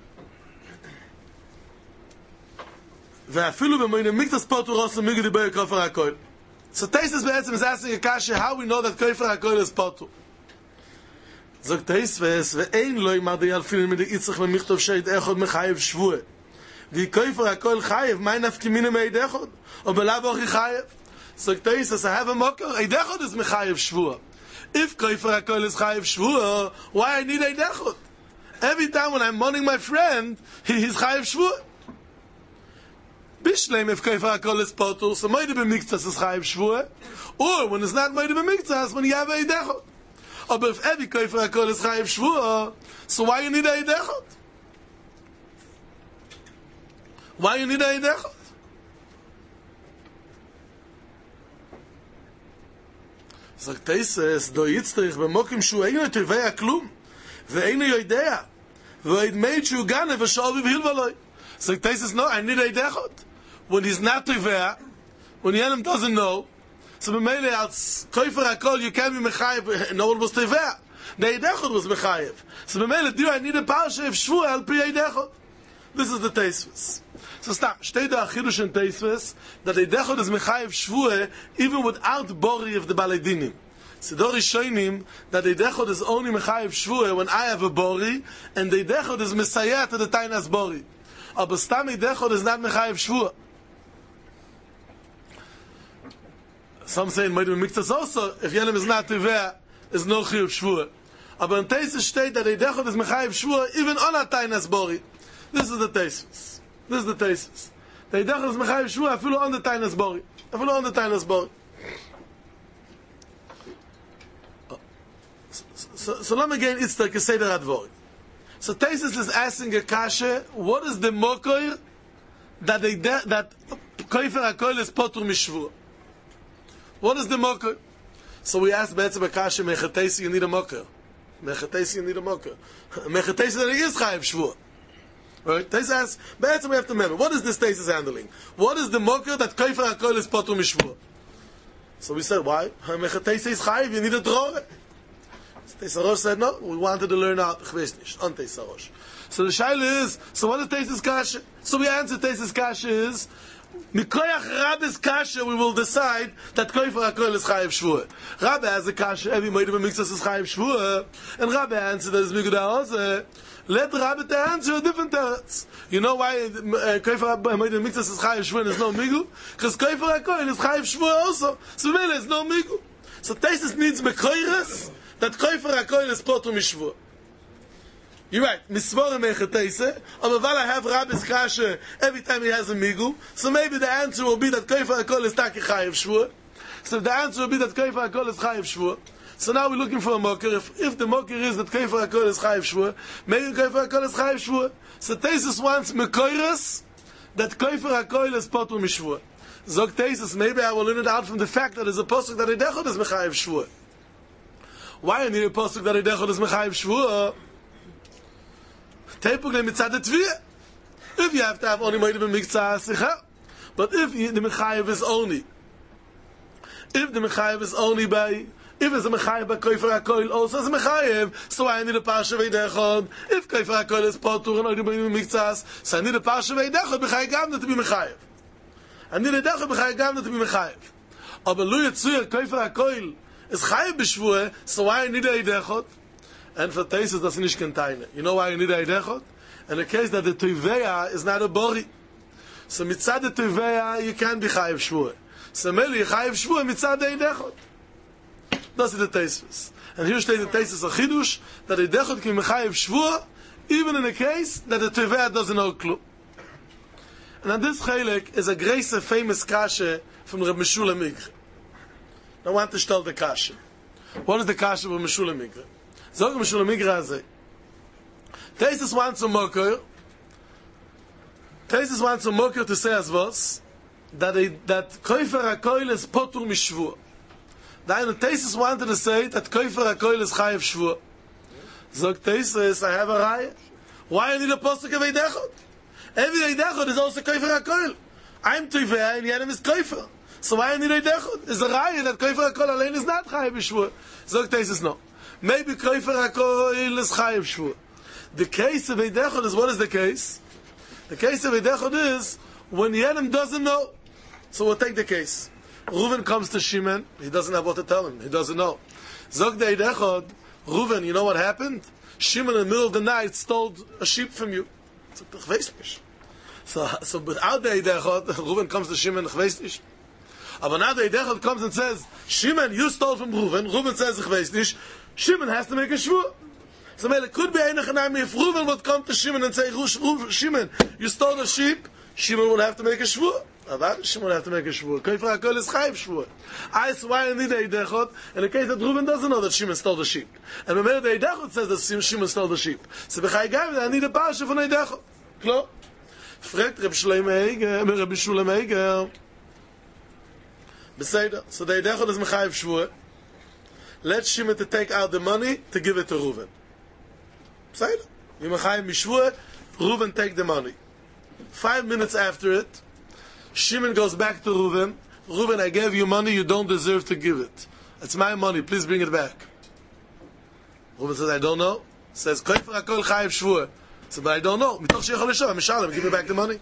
Ve'afilu b'moinem miktas potu rosu migdi b'ei kofar HaKoil. So Teisus Be'etzim is asking a kasha how we know that kofar HaKoil is potu. Zog Teisus ve'ein loim adi alfilin midi itzach v'michtov sheit echod mechayev shvue. Wie Kaifa Akol Chayev, my nafkimina meidechod, or belavoch Chayev. So Teisus, I have a mocker. Eidechod is mechayev shvua. If Kaifa Akol is Chayev shvua, why I need eidechod? Every time when I'm mourning my friend, he's Chayev shvua. Bishleim if Kaifa Akol is potul, so Moide b'miktzas is Chayev shvua, or when it's not Moide b'miktzas, when you have eidechod. But if every Kaifa Akol is Chayev shvua, so why you need eidechod? Why you need a Eidechot? So Teisus, do yitztrich b'mokim shu eino tivei klum, ve'eino yoidea, ve'eid meid shu gane v'shol v'vhil v'loi. So Teisus, no, I need a Eidechot. When he's not tivei, when Yelim doesn't know, so b'meile als Kaifa Akol, you can't be mechayev, no one was tivei. The Eidechot was mechayev. So b'meile, do I need a parsha of shvu al pi Eidechot? This is the Teisus. So stop. Stay the Achidush and Teisves that Eidechod is Mechayev Shvue even without Bori of the Baledinim. Sidori Shoinim that Eidechod is only Mechayev Shvue when I have a Bori and the Eidechod is Messiah to the Tainas Bori. But Stam Eidechod is not Mechayev Shvue. Some say in Moedim Mikzas also if Yelim is not Tiveh is no Chiyuv Shvue. But in Teisves state that Eidechod is Mechayev Shvue even on a Tainas Bori. This is the Teisves. This is the Teisus. The Eidechod is Mechayev Shvua, afilu on the Tainas Bori. Afilu on the Tainas Bori. So let me again, it's like a Seder Advori. So Teisus is asking a kasha, what is the mokoir that Kaifa Akol is potur mishvua? What is the mokoir? So we asked Be'etzim a kasha, Mechatesi, you need a mokoir. Mechatesi, you need a mokoir. Mechatesi, that he is Chayev Shvua. Right? Teisus, but we have to remember, what is this Teisus handling? What is the mocker that Kaifa Akol is potur mishvua? So we said, why? Teisus is chayiv, you need a drore. Teisus Rosh said, no, we wanted to learn out. On Teisus Rosh. So the shaila is, so what is Teisus Kasha? So we answer Teisus Kasha is, Mikoyach Rabbi's Kasha, we will decide that Kaifa Akol is chayiv shvua. Rabbi has a Kasha, every Moedim and Mikzas is chayiv shvua, and Rabbi answered that is Migud HaOzeh. Let Rabbi to answer a different teretz. You know why Kaifa Moedim and Mikzas is chayiv shvua and there's no Migu? Because Kaifa Akol is chayiv shvua also. So really there's no Migu. So Teisus needs Mekoyres that Kaifa Akol is potur mishvua. You're right. Misvora Mechatese. But I have Rabbi's Kasha every time he has a Migu. So maybe the answer will be that Kaifa Akol is Taki Chayev Shvua. So the answer will be that Kaifa Akol is Chayev Shvua. So now we're looking for a mocker. If the mocker is that Kaifa Akol is Chayev Shvua, maybe Kaifa Akol is Chayev Shvua. So Teisus wants Mekoyres that Kaifa Akol is potur mishvua. Zog Teisus, maybe I will learn it out from the fact that there's a pasuk that Eidechod is Mechayev Shvua. Why I need a pasuk that Eidechod is Mechayev Shvua? If you have to have only Moedim and Mikzas, but if the Mechayev is only If the Mechayev is only by, if it's a Mechayev by Koifer HaKoil, also as a Mechayev, so I need a Parsha Veidechod. If Koifer HaKoil is Potur and Oidu B'nim Mikzas, so I need a Parsha Veidechod, B'chai Gavna to be Mechayev. I need a Dechod, B'chai Gavna to be Mechayev. Aber Lu Yetzuyer, Koifer HaKoil, is Chayev B'Shvuah, so why I need a Eidechod? And for Teisus, that's nicht kein Teine. You know why you need a Eidechod? In the case that the Tuveya is not a Bori. So mitzad the Tuveya, you can't be Chayev Shvuah. So Meli, Chayev Shvuah, mitzad the Eidechod. That's the Teisus. And here stays the Teisus of Chidush, that Eidechod can be Chayev Shvuah, even in the case that the Tuveya doesn't know Klu. And this Chelek is a great famous Kasha from Reb Meshulam Mikre. I want to tell the Kasha. What is the Kasha of Meshulam Mikre? Zog Meshulam Mikre Hazeh. Teisus wants a Mokor. Teisus wants a Mokor to say as was, that Koifer HaKoil is Potur Mishvuah. Then Teisus wanted to say that Koifer HaKoil is Chayev Shvuah. Zog Teisus, I have a Raya. Why I need a Posuk of Eidechod? Every Eidechod is also Koifer HaKoil. I'm Tivei and Yenim is Koifer. So why I need Eidechod? Is a Raya that Koifer HaKoil alone is not Chayev Shvuah. Zog Teisus, no. Maybe Koifer HaKoil is Chayev Shvuah. The case of Eidechod is, what is the case? The case of Eidechod is when Yenim doesn't know. So we'll take the case. Reuven comes to Shimon, he doesn't have what to tell him, he doesn't know. Zog the Eidechod, Reuven, you know what happened? Shimon in the middle of the night stole a sheep from you. So without the Eidechod, Reuven comes to Shimon, ich weiß nicht. Aber now the Eidechod comes and says, Shimon, you stole from Reuven. Reuven says, ich weiß nicht. Shimon has to make a shvur. So it could be if Reuven would come to Shimon and say, Shimon, you stole the sheep, Shimon would have to make a shvur. Shimon would have to make a shvur. Koifer HaKoil is chayiv shvur. I swear I need a Eidechod, in the case that Reuven doesn't know that Shimon stole the sheep. And the minute the Eidechod says that Shimon stole the sheep. So b'chai gavin, I need a parsha from Eidechod. Klar? Fragt Reb Meshulam Eiger. Beseder. So the Eidechod is mechayiv shvur. Let Shimon to take out the money to give it to Reuven. Beseder. You mechayiv mishvur, Reuven take the money. 5 minutes after it, Shimon goes back to Reuven. Reuven, I gave you money, you don't deserve to give it. It's my money, please bring it back. Reuven says, I don't know. Says, Koifer HaKoil chayiv shvur. Says, but I don't know. Mitoch sheichol l'shov, I'm mishalem, give me back the money.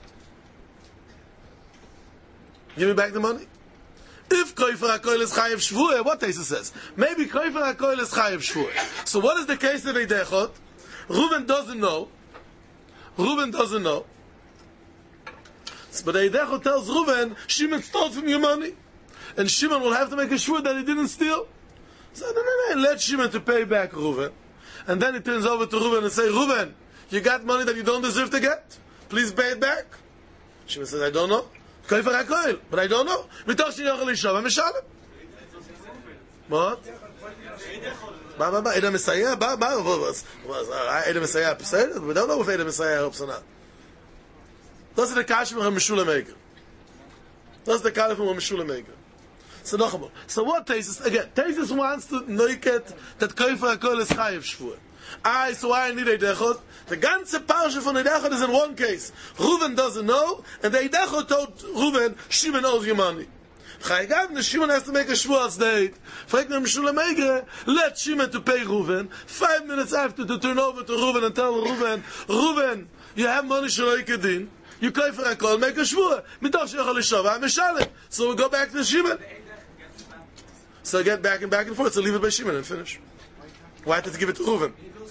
Give me back the money. If Koifer HaKoil is chayiv shvur, what Teisus says? Maybe Koifer HaKoil is chayiv shvur. So what is the case of Eidechod? Reuven doesn't know. Reuven doesn't know. But Eidechod tells Reuven, Shimon stole from your money. And Shimon will have to make a shvur that he didn't steal. So no, let Shimon to pay back Reuven. And then he turns over to Reuven and says, Reuven, you got money that you don't deserve to get? Please pay it back. Shimon says, I don't know. Koifer HaKoil, but I don't know. Mitoch sheichol l'shov, I'm mishalem. What? Edom Messiah, Edom Messiah, we don't know if Edom Messiah helps or not. That's the Kasha from Meshulam Eiger. That's the Kasha from Meshulam Eiger. So noch. So what Teisus, again, Teisus wants to noiket that Koifer HaKoil is chayiv shvur. So I need Eidechod. The ganze parsha from Eidechod is in one case. Reuven doesn't know, and the Eidechod told Reuven, Shimon owes you money. Chaygav, Shimon has to make a shvur state. Fragt Meshulam Eiger, let Shimon to pay Reuven. 5 minutes after to turn over to Reuven and tell Reuven, you have money shaloi kedin. You Koifer HaKoil, make a shvur. Mitoch sheichol l'shov, I'm mishalem. So we go back to Shimon. So get back and forth. So leave it by Shimon and finish. Why did he give it to Reuven?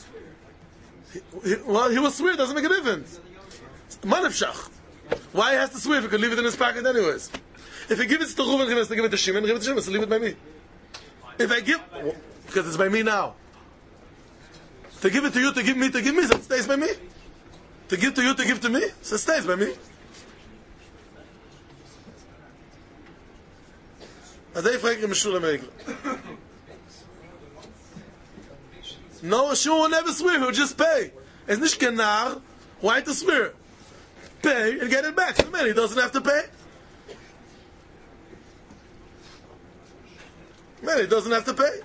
He will swear. It doesn't make a difference. Manavshach. Why he has to swear if he could leave it in his pocket anyways? If he gives it to Reuven, he has to give it to Shimon. Give it to Shimon. So leave it by me. If I give, because it's by me now. To give it to you, to give me, so it stays by me. To give to you, to give to me, so it stays by me. And they frag Meshulam Eiger. No, Shimon will never swear, he'll just pay. It's nicht kenar, why to swear? Pay and get it back. So man, he doesn't have to pay. Man, he doesn't have to pay.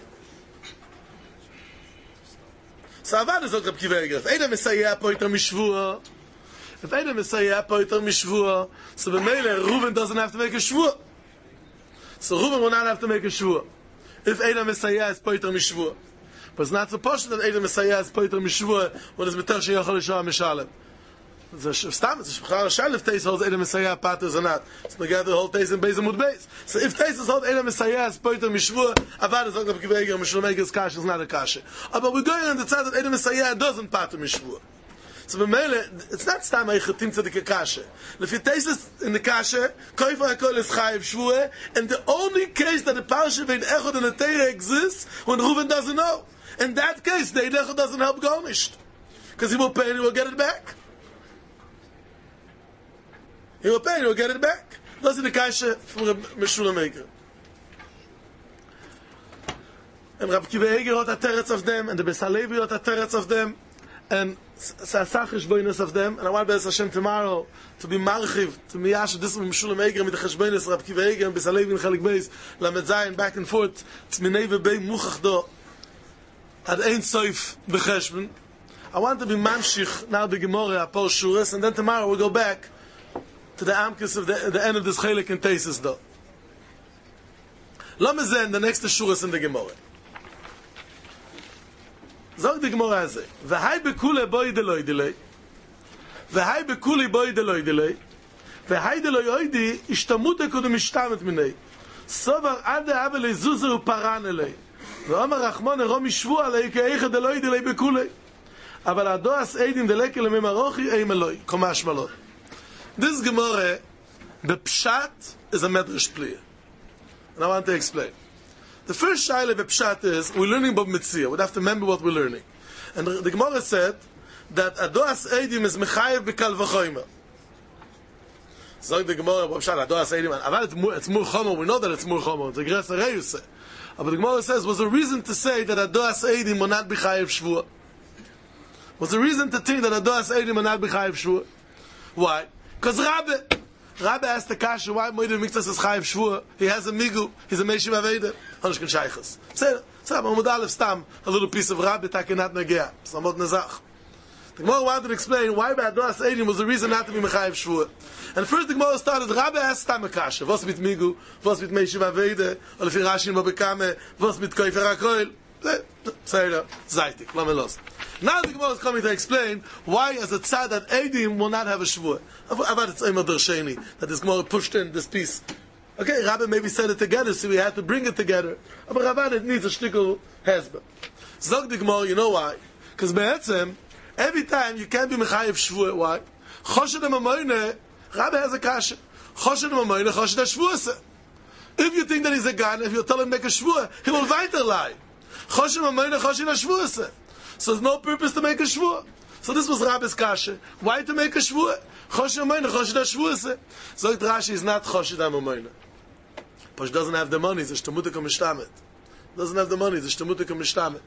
So Avad is Reb Akiva Eiger. If Edom Messiah poiter mishvur, so b'meile Reuven doesn't have to make a shvur. So Reuben will not have to make a shvua. If Edom Messiah is poiter mishvua. But it's not supposed that Edom Messiah is poiter mishvua when it's beter sheyochel l'shoah mishalem. It's a shal if Teis holds Edom Messiah paters or not. It's together the whole Teis and Beis Amud Beis. So if Teis holds Edom Messiah is poiter mishvua, Avad is not going to give Eger, Mishul Meger's kasha is not a kasha. But we're going on the side that Edom Messiah doesn't pater mishvua. So it's not stam eichatim tzadik kasha. If you taste this in the kasha, koifa hakol is chayiv shvua, and the only case that the parsha vein echod and the Torah exists when Reuven doesn't know. In that case, the echod doesn't help Gomisht, because he will pay and he will get it back. He will pay and he will get it back. That's in the kasha from Mishul Meger. And Rabbi Kiva Eger wrote a teretz of them, and the Beis Halevi wrote a teretz of them, and Sasach bonus of them, and I want Be'ez Hashem tomorrow to be marchiv, to be yash this with Mishul Meger with the cheshbonos Rabbi Kiva Eger and Beis Halevi and Chelik Beis Lamed Zayin back and forth. It's minei v'bei muchach do ad ein soif b'cheshbon. I want to be mamshich now the Gemara Apol Shuras, and then tomorrow we'll go back to the amkis of the end of this chelik and tesis do. Lamed Zayin the next Shuras in the Gemara. Zog the Gemara הזה, והי בכולי בוי דלוי דלי, והי בכולי בוי דלוי דלי, והי דלוי אוידי, השתמות הקודם משתמת מיני, סובר עד האבל לזוזר ופרן אלי, ואומר רחמון הרום ישבו עלי, כאיך דלוי דלי בכולי, אבל הדועס עדים דלק אל ממרוכי, אי מלוי, קומש מלוי. This Gemara, בפשט, is a medrash pliya. And I want to explain. The first shaila of Pshat is, we're learning about Mitzvah. We have to remember what we're learning. And the Gemara said that Adoas Eidim is Mechayev B'Kal V'Choymer. So the Gemara about Pshat, Adoas Eidim, it's Mur Chomer, we know that it's Mur Chomer, it's a Gres Areyus. But the Gemara says, was a reason to say that Adoas Eidim will not be Chayev Shvua. Was a reason to think that Adoas Eidim will not be Chayev Shvua. Why? Because Rabbi asked the kasha, why Moed Miktas is Chayev Shvua? He has a migu, he's a Meishiv Aveda. Hanishkin Shaychus. Say, Mahmud Aleph Stam, a little piece of Rabbi Takenat Nagea. Samot Nazach. The Gemara wanted to explain why Ba'adoas Eidim was the reason not to be Mechayev Shvua. And first the Gemara started, Rabbi asked Stam a kasha. Was mit migu, was mit Meishiv Aveda, or lefi Rashi mo bekame, was mit Koifer HaKoil. Say, Zaitik, Lamelos. Now the Gemara is coming to explain why, as a tzad, that Eidim will not have a Shvua. Avad it's Eimer Dersheni, that this Gemara pushed in this piece. Okay, Rabbi maybe said it together, so we had to bring it together. But Rabbi, it needs a shtickle hezbah. Zog the Gemara, you know why? Because be'etzem, every time you can't be Mechayev Shvua, why? Choshed HaMamoyne, Rabbi has a kasha. Choshed HaMamoyne, Choshed HaShvuasa. If you think that he's a gun, if you tell him to make a Shvua, he will weiter lie. Choshed HaMamoyne, Choshed HaShvuasa. So there's no purpose to make a Shvua. So this was Rabbi's kasha. Why to make a Shvua? Choshed HaMamoyne, Choshed HaShvuasa. Zog Rashi is not Choshed HaMamoyne. But doesn't have the money, it's shtamutik mishtamet. Doesn't have the money, it's shtamutik mishtamet.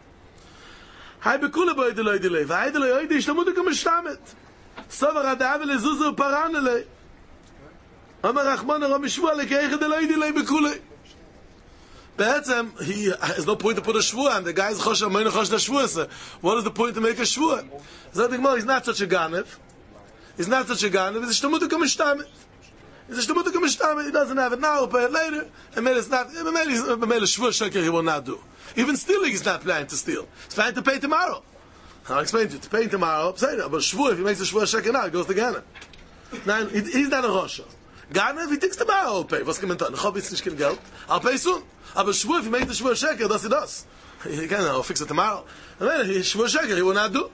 Hay bekule boy delay delay. Vay delay oy di shtamutik mishtamet. Savar adav le zuzu paranele. Amar Rachman ro mishvua le keich delay delay bekule. Be'etzem, he has no point to put a shvua, and the guy is chosh hamayne chosh da shvua. What is the point to make a shvua? He's not such a ganev. He's not such a ganev, he's shtamutik mishtamet. He's a shtamutik mishtamet, he doesn't have it now, he'll pay it later, and maybe it's not, maybe shvua sheker he will not do. Even stealing he's not planning to steal. He's planning to pay tomorrow. I'll explain to you, to pay tomorrow, say that, but shvua, if he makes a shvua sheker now, it goes to Ganev. Now, he's not a Rosh. Ganev, he thinks tomorrow I'll pay. Was kommt dann? Ich habe jetzt nicht kein Geld. I'll pay soon. Aber shvua, if he makes the shvua sheker, does he does. He can, I'll fix it tomorrow. And then, shvua sheker, he will not do.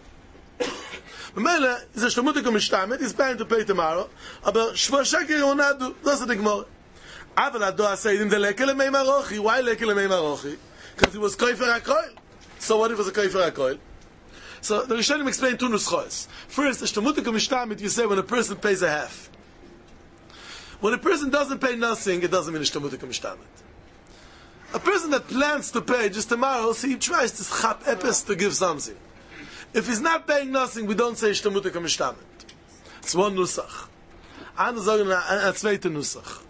Mele is a shtamutik mishtamet. He's planning to pay tomorrow. Aber shvua sheker he will not do. That's the Gemara. Aval Adoas Eidim delekele mei marochi. Why lekele mei marochi? Because he was koifer hakoil. So what if it was a koifer hakoil? So the Rishonim explain two nuschos. First, the shtamutik mishtamet you say when a person pays a half. When a person doesn't pay nothing, it doesn't mean a shtamutik mishtamet. A person that plans to pay just tomorrow, so he tries to chap epes to give something. If he's not paying nothing, we don't say shtamutik mishtamet. It's one nusach. Andere sagen a zweite nusach.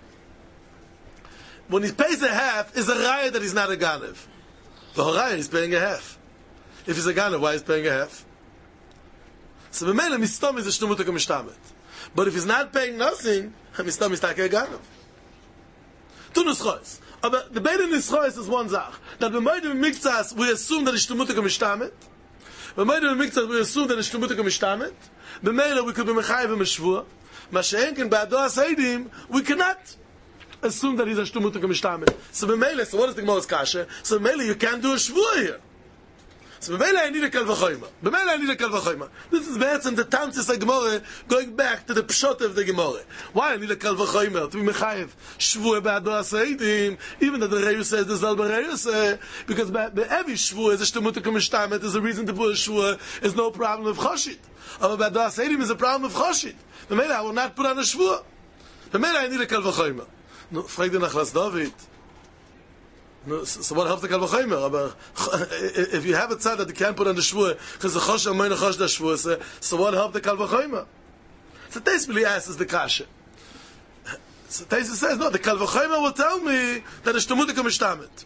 When he pays a half, is a raya that he's not a ganev. The horaya he's paying a half. If he's a ganev, why is he paying a half? So b'meila mistom is a shtamutik mishtamet. But if he's not paying nothing, mistom is take a ganev. Two Nuschois. But the beide Nuschois is one Zach. That when Meidem Mikzas, we assume that it's Shlemutik Mishtamet. When Meidem Mikzas, we assume that it's Shlemutik Mishtamet. B'meila, we could be Mechayiv Meshvua. Mashenken, Ba'adoas Eidim, we cannot assume that he's a Shlemutik Mishtamet. So b'meila, so what is the Gemara's Kasha? So b'meila, you can't do a Shvua here. So b'meila, I need a Kal V'choyma. B'meila, I need a Kal V'choyma. This is be'etzem the Tamtzis HaGemara going back to the Pshot of the Gemara. Why I need a Kal V'choyma? To be Mechayiv Shvua Ba'adoas Eidim, even though the Reyu says the Zalba Reyu say, because every Shvua is a Shlemutik Mishtamet, there's a reason to put a Shvua, is no problem of Choshit. But Ba'adoas Eidim is a problem of Choshit. B'meila, I will not put on a Shvua. B'meila, I need a Kal V'choyma. No, frag den Achlas David. No, so what helps the Kal V'choymer? If you have a tzad that you can't put on the shvur, because the chosh amayna chosh da shvur, so what helps the Kal V'choymer? So Teisbili asks the kasha. So Teisbili says, no, the Kal V'choymer will tell me that it's Shlemutik Mishtamet.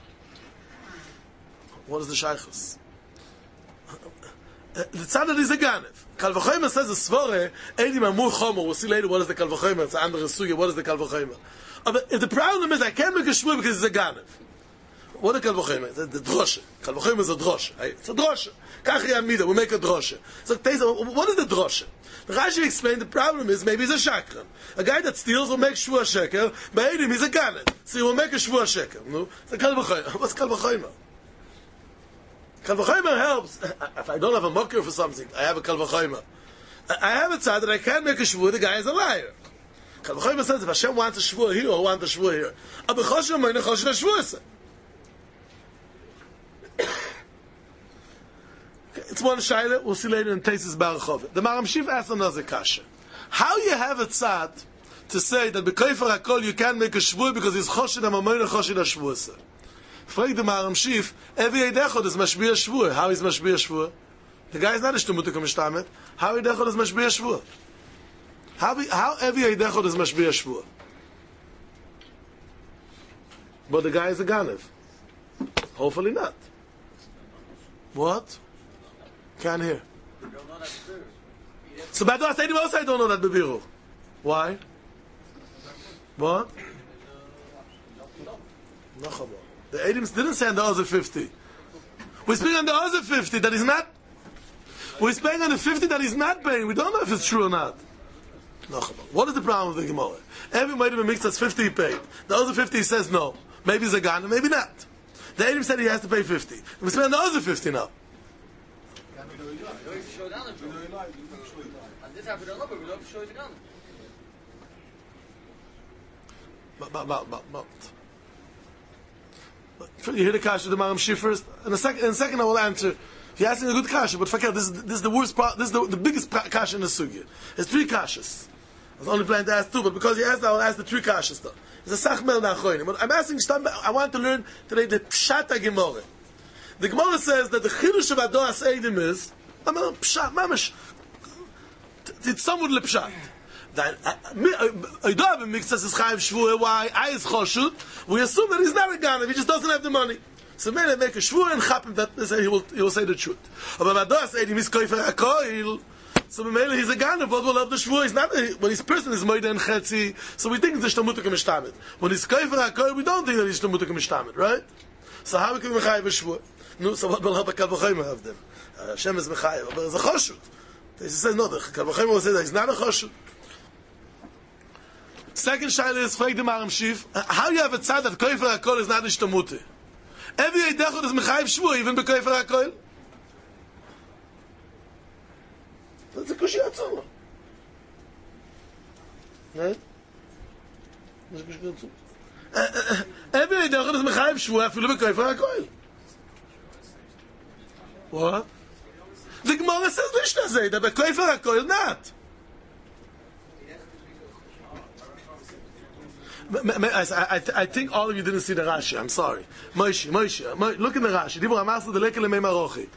What is the shaychus? The tzad that is a ganev. Kal V'choymer says a svore, Eidim Amur Chomer. We'll see later what is the Kal V'choymer. It's an andere sugya. What is the Kal V'choymer? But if the problem is I can't make a shvur because it's a ganev. What is Kal V'choymer? The droshe. Kal V'choymer is a droshe. It's a droshe. Kachi Amida, we make a droshe. So what is the droshe? The Rashi explained the problem is maybe he's a shakran. A guy that steals will make shvur sheker, but Eidim he's a ganev. So he will make a shvur sheker. No? So Kal V'choymer. What's Kal V'choymer? Kal V'choymer helps. If I don't have a mocker for something, I have a Kal V'choymer. I have a tzad that I can't make a shvur, the guy is a liar. Kal V'choymer says if Hashem wants a shvur here or wants a shvur here, aber choshem meine choshem shvur. It's one shaila. We'll see later in Teisus Barachov. The Maram Shiv asked another kasha. How you have a tzad to say that b'koifer hakol you can't make a shvur because he's choshen amamoyne choshen shvur? Frag the Maram Shiv. Every Eidechot is mashbiya shvur. How is mashbiya shvur? The guy is not a Shlemutik Mishtamet. How Eidechot is mashbiya shvur? How every Eidechot is mashbiya shvur? But the guy is a ganev. Hopefully not. What? Can't hear. So Ba'adoas Eidim also I don't know that bebiru. Why? What? The Eidim didn't say on the other 50. We're speaking on the other 50 that is not. We're speaking on the 50 that is not paying. We don't know if it's true or not. What is the problem with the Gemara? Every Meidem mix that's 50 he paid. The other 50 he says no. Maybe he's a gan, maybe not. The Eidim said he has to pay 50. We're speaking on the other 50 now. You hear the kasha of the Maram Shiv first? In a second I will answer. You're asking a good kasha, but forget this is the worst part. This is the biggest kasha in the sugya. There's three kashas. I was only planning to ask two, but because he asked, I will ask the three kashas though. It's a sachmel nachoinim. But I'm asking. I want to learn today the pshat Gemara. The Gemara says that the chidush of Ba'adoas Eidim is pshat mamish. It's somewhat lepshat. Oidah b'miktzas is chayiv shvur. Why? I is choshut. We assume that he's not a ganav. He just doesn't have the money. So maybe make a shvur and chap him that he will say the truth. But Ba'adoas Eidim is koifer hakoil. So maybe he's a ganav. What will have the shvur? He's not. When his person is moida and chetzi, so we think it's shlemutik mishtamet. When he's koifer hakoil, we don't think that he's shlemutik mishtamet, right? So how can we chayiv shvur? No. So what will help a Kal V'choymer of them? Hashem is mechayiv, but it's a choshut. He says no. The Kal V'choymer will say that he's not a choshut. Second shaila is frag the Maram Shiv. How you have a tzad that koifer hakol is not a shtamuti? Every eidechot is mechayiv shvur, even bekoifer hakol. That's a kushi atzuma. Right? That's a kushi atzuma. Every eidechot is mechayiv shvur, afilu bekoifer hakol. What? The Gemara says Mishnah say that bekoifer hakol not. I think all of you didn't see the Rashi. I'm sorry. Moshe, look in the Rashi. Dibur Amasu the Lekel Mei Marochi.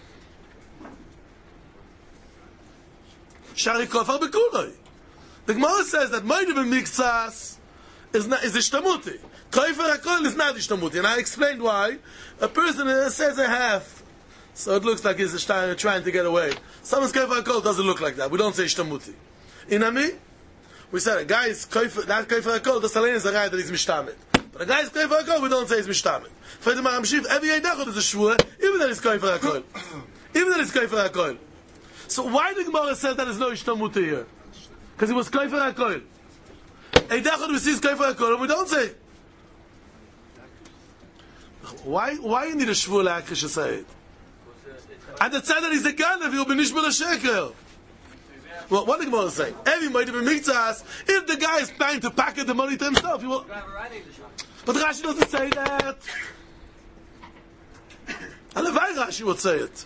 Shari Kofar Bekuloi. The Gemara says that Meidem Miktsas is the Shtamuti. Koifer Hakol is not the Shtamuti, and I explained why. A person says a half, so it looks like he's trying to get away. Someone's Koifer Hakol doesn't look like that. We don't say Shtamuti. Inami. We said a guy is koifer, not koifer hakol, the Salin is a guy that he's mishtamid. But a guy is koifer hakol, we don't say he's mishtamid. For the Maramshif, every Eidechot is a shvua, even that he's koifer hakol. Even that he's koifer hakol. So why the Gemara says that there's no ishtamut here? Because he was koifer hakol. Eidechot we see is koifer hakol, and we don't say. Why you need a shvua like Akish to say it? And the tzad that he's a ganav, he'll be nishbel a shekel. Well, what the Gemara is saying? Every might have been mikzas. If the guy is planning to packet the money to himself, he will. But Rashi doesn't say that. And if Rashi would say it.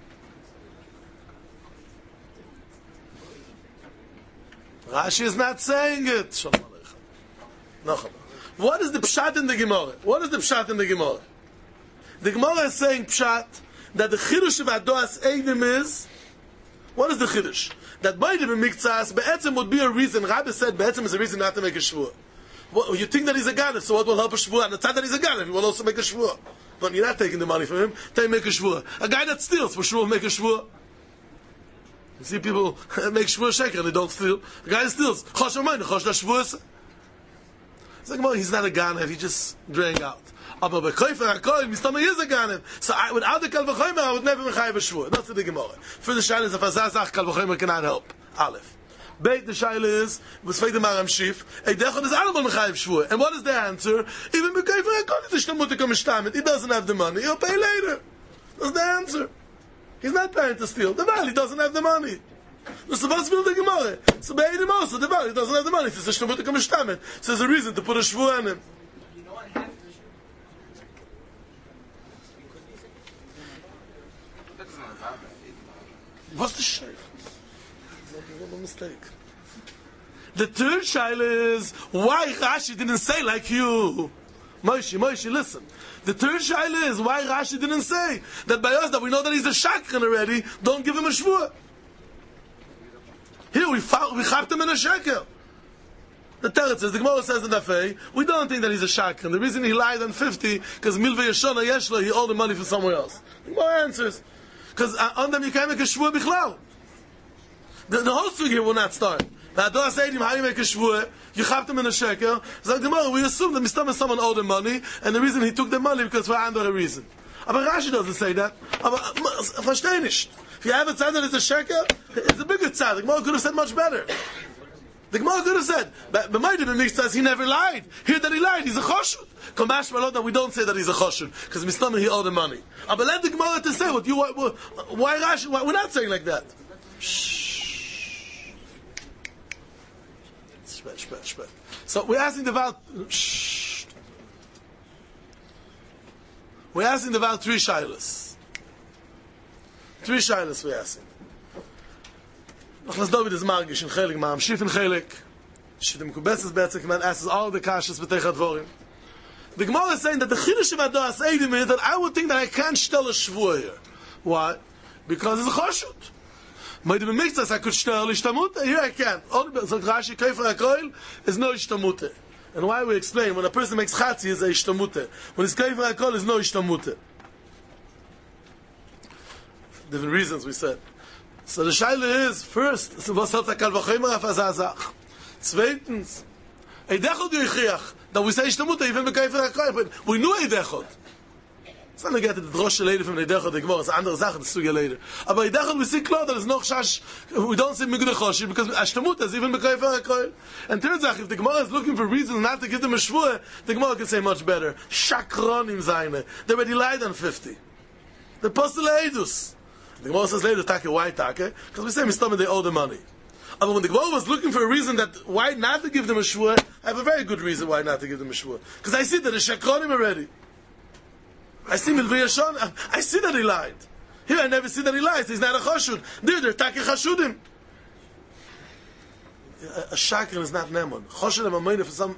Rashi is not saying it. Shalom Aleichem. What is the pshat in the Gemara? What is the pshat in the Gemara? The Gemara is saying pshat that the chidush of Adoas Eidim is. What is the chidush? That by the mikzas, be'etzem would be a reason. Rabbi said be'etzem is a reason not to make a shvua. Well, you think that he's a ganav, so what will help a shvua? And the time that he's a ganav, he will also make a shvua. But you're not taking the money from him, they make a shvua. A guy that steals, for sure will make a shvua. You see people make shvua shaker and they don't steal. A guy that steals, chosh amayne, chosh da shvua. It's like, well, he's not a ganav, he just drank out. Aber bei Koifer HaKoil, Mistama is a Ganem. So without the Kal V'chomer, I would never mechayev a shvua. That's the Gemara. For the Shaila is, if Azazach Kal V'chomer cannot help. Aleph. Beit, the Shaila is, was Fei the Maram Shif, Eidechot is animal mechayev shvua. And what is the answer? Even bei Koifer HaKoil, is Shtamutik Mishtamet. He doesn't have the money. He'll pay later. That's the answer. He's not planning to steal. The Val, he doesn't have the money. We're supposed to be the Gemara. So Beit him also, the Val, he doesn't have the money. He says Shtamutik Mishtamet. So there's a reason to put a shvua on him. What's the shaila? No mistake. The third shaila is why Rashi didn't say like you. Moshe, listen. The third shaila is why Rashi didn't say that by us that we know that he's a shakran already. Don't give him a shvua. Here we chapped him in a shekel. The Teretz says, the Gemara says in Dafei, we don't think that he's a shakran. The reason he lied on 50 because Milvei Yeshona Yeshlo he owed the money from somewhere else. The Gemara answers. Because on them you can't make a shvua bichlal. The whole thing here will not start. The Adoas Eidim, how you make a shvua, you chapped him in a shekel. So like tomorrow, we assume that Mistama someone owed him money, and the reason he took the money because for under a reason. But Rashi doesn't say that. But versteh nicht. If you have a tzad that is a shekel, it's a bigger tzad. The Gemara could have said much better. The Gemara could have said, but B'maydim says he never lied. Here that he lied, he's a choshud. Kamash malot that we don't say that he's a choshud because Mistama he owed the money. But let the Gemara to say what you why Rashi? Why, we're not saying like that. Shh. So we're asking the Val. Shh. We're asking the Val three shilas. Three shilas we're asking. Nachlas David is margish in chelik, ma'am shif in chelik. Shit mekubeses betzek man asks all the kashas b'teichad vorim. The Gemara is saying that the chidush of Adoas Eidim is that I would think that I can't stel a shvua here. Why? Because it's a choshut. Maybe in mikzas I could stel ishtamute. Here I can't. Only so Rashi Koifer HaKoil is no ishtamute. And why we explain when a person makes chatzi is a ishtamute. When it's Koifer HaKoil is no ishtamute. Different reasons we said. So the shaila is first, was hat Kal V'chomer auf Azazach. Zweitens, Eidechot Yochiach. That we say Ishtamut even B'Koifer HaKoil, but we knew Eidechot. It's not to get to the drosh later from Eidechot, the Gemara, it's another Sache, the Suga later. But Eidechot we see clear that there's no chash, we don't say Migdal Choshi, because Ashtamut is even B'Koifer HaKoil. And third Sache, if the Gemara is looking for reasons not to give them a shvua, the Gemara can say much better. Shakronim Zayne. They already lied on 50. The Apostle Eidus. The Gemara says later, Take, why Take? Because we say Mistama they owe the money. But when the Gemara was looking for a reason that why not to give them a shvua, I have a very good reason why not to give them a shvua. Because I see that it's shakronim already. I see Milvei Yeshon. I see that he lied. Here I never see that he lies. He's not a chashud. They're taki chashudim. A shakran is not nemon. Chashudim are made for some.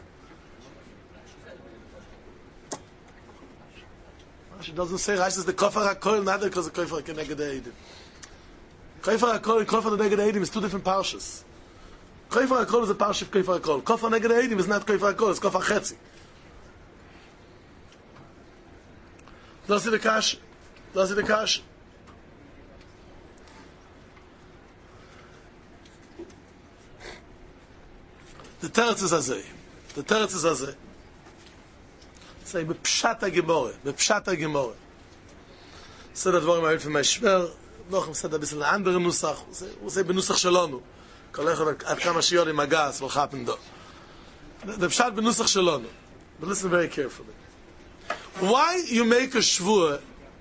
She doesn't say Rashi says the Koifer HaKoil not because the Koifer HaKeneged Eidim. Koifer HaKoil and Koifer HaNeged Eidim is two different parshas. Koifer HaKoil is a parsha of Koifer HaKoil. Koifer HaNeged Eidim is not Koifer HaKoil, it's Koifer HaChetzi. Does it the kash? Does it the kash? The teretz is azay. The teretz is azay. Say, bepshat ha-gemorah. Bepshat ha-gemorah. So that dvarim ha'ayit from Meshver, noch im said a bissl andere Nusach. We say benusach shalonu. Kol echad ad kama shior im agas, will happen do. The pshat benusach shalonu. But listen very carefully. Why you make a shvur?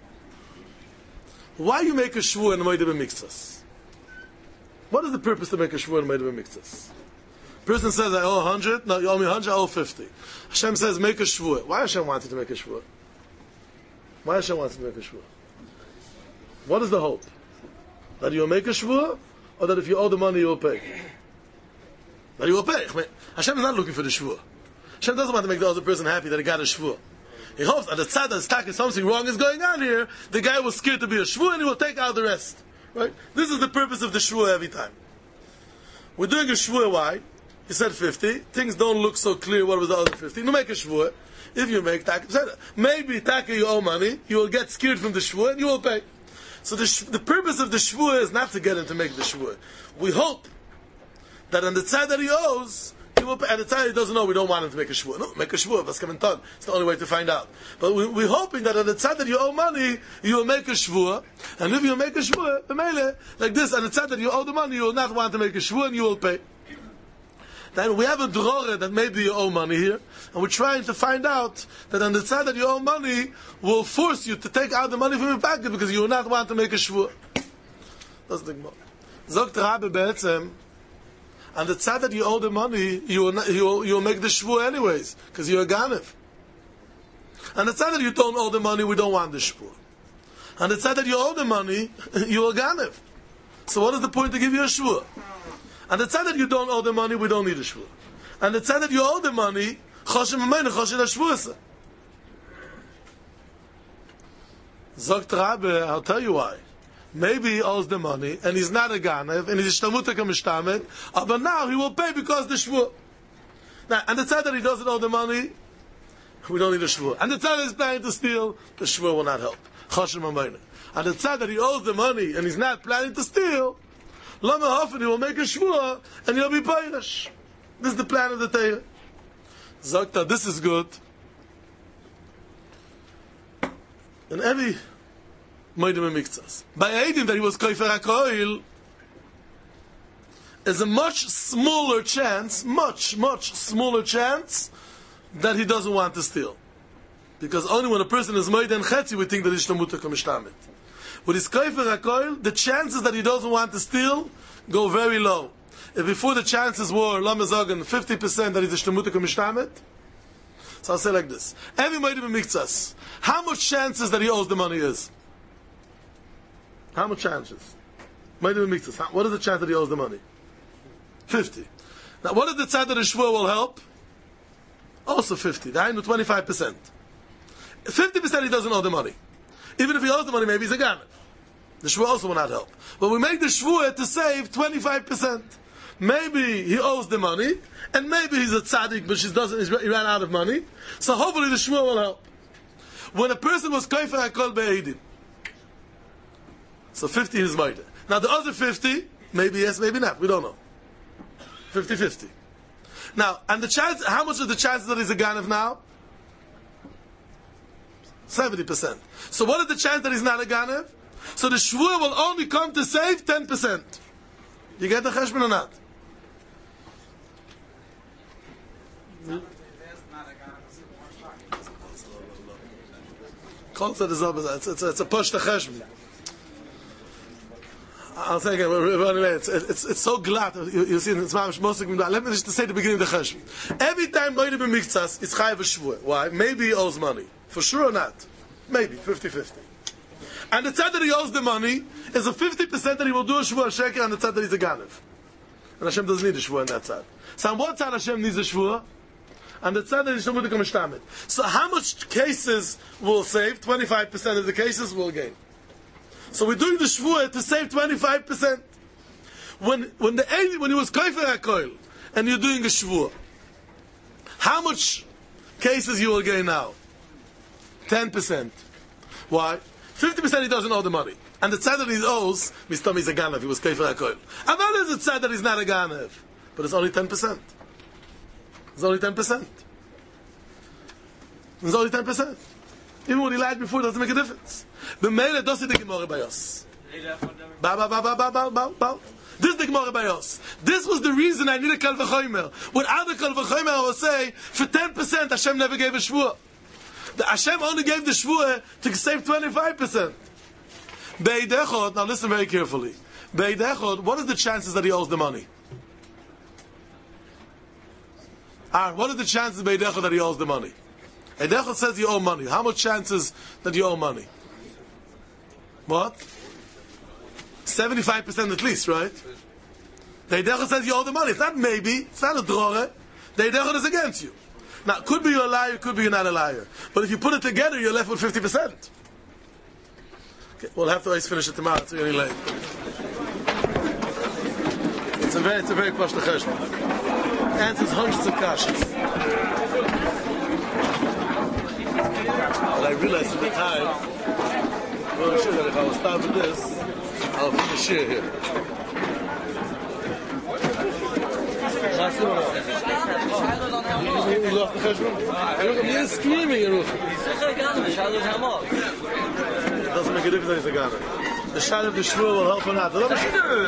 Why you make a shvur in the Moed B'Miktzas? What is the purpose to make a shvur in the Moed B'Miktzas? Person says, I owe 100, no, you owe me 100, I owe 50. Hashem says, make a shvur. Why Hashem wanted to make a shvur? Why Hashem wants to make a shvur? What is the hope? That you will make a shvur, or that if you owe the money, you will pay? That you will pay. Hashem is not looking for the shvur. Hashem doesn't want to make the other person happy that he got a shvur. He hopes that the tzad that's talking something wrong is going on here, the guy was scared to be a shvur and he will take out the rest. Right? This is the purpose of the shvur every time. We're doing a shvur, why? He said 50. Things don't look so clear. What was the other 50? You make a shvur. If you make taka, maybe taka you owe money, you will get scared from the shvur and you will pay. So the purpose of the shvur is not to get him to make the shvur. We hope that on the tzad that he owes, he will pay. And the tzad he doesn't know, we don't want him to make a shvur. No, make a shvur. It's the only way to find out. But we're hoping that on the tzad that you owe money, you will make a shvur. And if you make a shvur, like this, on the tzad that you owe the money, you will not want to make a shvur and you will pay. Then we have a drore that maybe you owe money here, and we're trying to find out that on the side that you owe money will force you to take out the money from your pocket because you will not want to make a shvur. That's the Gemara. Zogt Rabbi Be'etzem, on the side that you owe the money, you will make the shvur anyways, because you're a ganev. On the side that you don't owe the money, we don't want the shvur. On the side that you owe the money, you're a ganev. So what is the point to give you a shvur? And the tzad that you don't owe the money, we don't need a shvur. And the tzad that you owe the money, choshen m'meinu, choshen ha-shvursa. Zogt Rabbe, I'll tell you why. Maybe he owes the money, and he's not a ganev, and he's ishtamutek ha-mishtamet, but now he will pay because the shvur. Now, and the tzad that he doesn't owe the money, we don't need a shvur. And the tzad that he's planning to steal, the shvur will not help. Choshen m'meinu. And the tzad that he owes the money, and he's not planning to steal, Lama Hofen, he will make a shvur, and he'll be Payrish. This is the plan of the Torah. Zokta, this is good. And every Moed B'Miktzas, by Eidim that he was Koifer HaKoil, is a much smaller chance, much smaller chance, that he doesn't want to steal. Because only when a person is Moed and Chetzi, we think that he's Shtamutek HaMishtamet. With his Koifer HaKoil, the chances that he doesn't want to steal go very low. If before the chances were, Lamazogan, 50% that he's a Shtamutek HaMishtamet, so I'll say like this. Every Moed B'Miktzas, how much chances that he owes the money is? How much chances? Moed B'Miktzas, what is the chance that he owes the money? 50. Now what is the tzad that the shvur will help? Also 50. That means 25%. 50% he doesn't owe the money. Even if he owes the money, maybe he's a ganev. The shvur also will not help. But we make the shvur to save 25%. Maybe he owes the money, and maybe he's a tzaddik, but he ran out of money. So hopefully the shvur will help. When a person was koifer hakol be'edim, so 50 is moed. Now the other 50, maybe yes, maybe not. We don't know. 50-50. Now, and the chance, how much is the chances that he's a ganev now? 70%. So what is the chance that he's not a ganev? So the shvur will only come to save 10%. You get the cheshbon or not? It's a push to cheshbon. I'll say again, it's so glad. You see, it's most. Let me just say the beginning of the cheshbon. Every time Moed B'Miktzas, it's chayav a shvur. Why? Maybe he owes money. For sure or not? Maybe, 50-50. And the tzad that he owes the money is a 50% that he will do a shvur sheker, and the tzad that he's a ganev. And Hashem doesn't need a shvur in that tzad. So on one tzad Hashem needs a shvur, and the tzad that he's shtamutek HaMishtamet. So how much cases will save? 25% of the cases will gain. So we're doing the shvur to save 25%. When he was koifer hakoil, and you're doing a shvur, how much cases you will gain now? 10%. Why? 50% he doesn't owe the money. And the tzad that he owes, Mistam is a ganev, he was koifer hakoil. And then there's a tzad that he's not a ganev, but it's only 10%. It's only 10%. It's only 10%. Even when he lied before, it doesn't make a difference. But Mele does it the Gemara by us. This is the Gemara by us. This was the reason I needed Kal V'chomer. Without the Kal V'chomer, I will say, for 10%, Hashem never gave a shvuah. The Hashem only gave the shvuah to save 25%. Be'idechot, now listen very carefully. Be'idechot, what is the chances that he owes the money? What are the chances Be'idechot that he owes the money? Be'idechot says you owe money. How much chances that you owe money? What? 75% at least, right? Be'idechot says you owe the money. It's not maybe. It's not a drore. Be'idechot is against you. Now, could be you're a liar, could be you're not a liar. But if you put it together, you're left with 50%. Okay, we'll have to always finish it tomorrow. It's really late. It's a very question question. Answers hundreds of questions. But I realized at the time, well, I'm sure that if I was start with this, I'll finish here. You're screaming, Yeruch. It doesn't make a difference if he's a Ghana. The shot of the shvuah will help him out.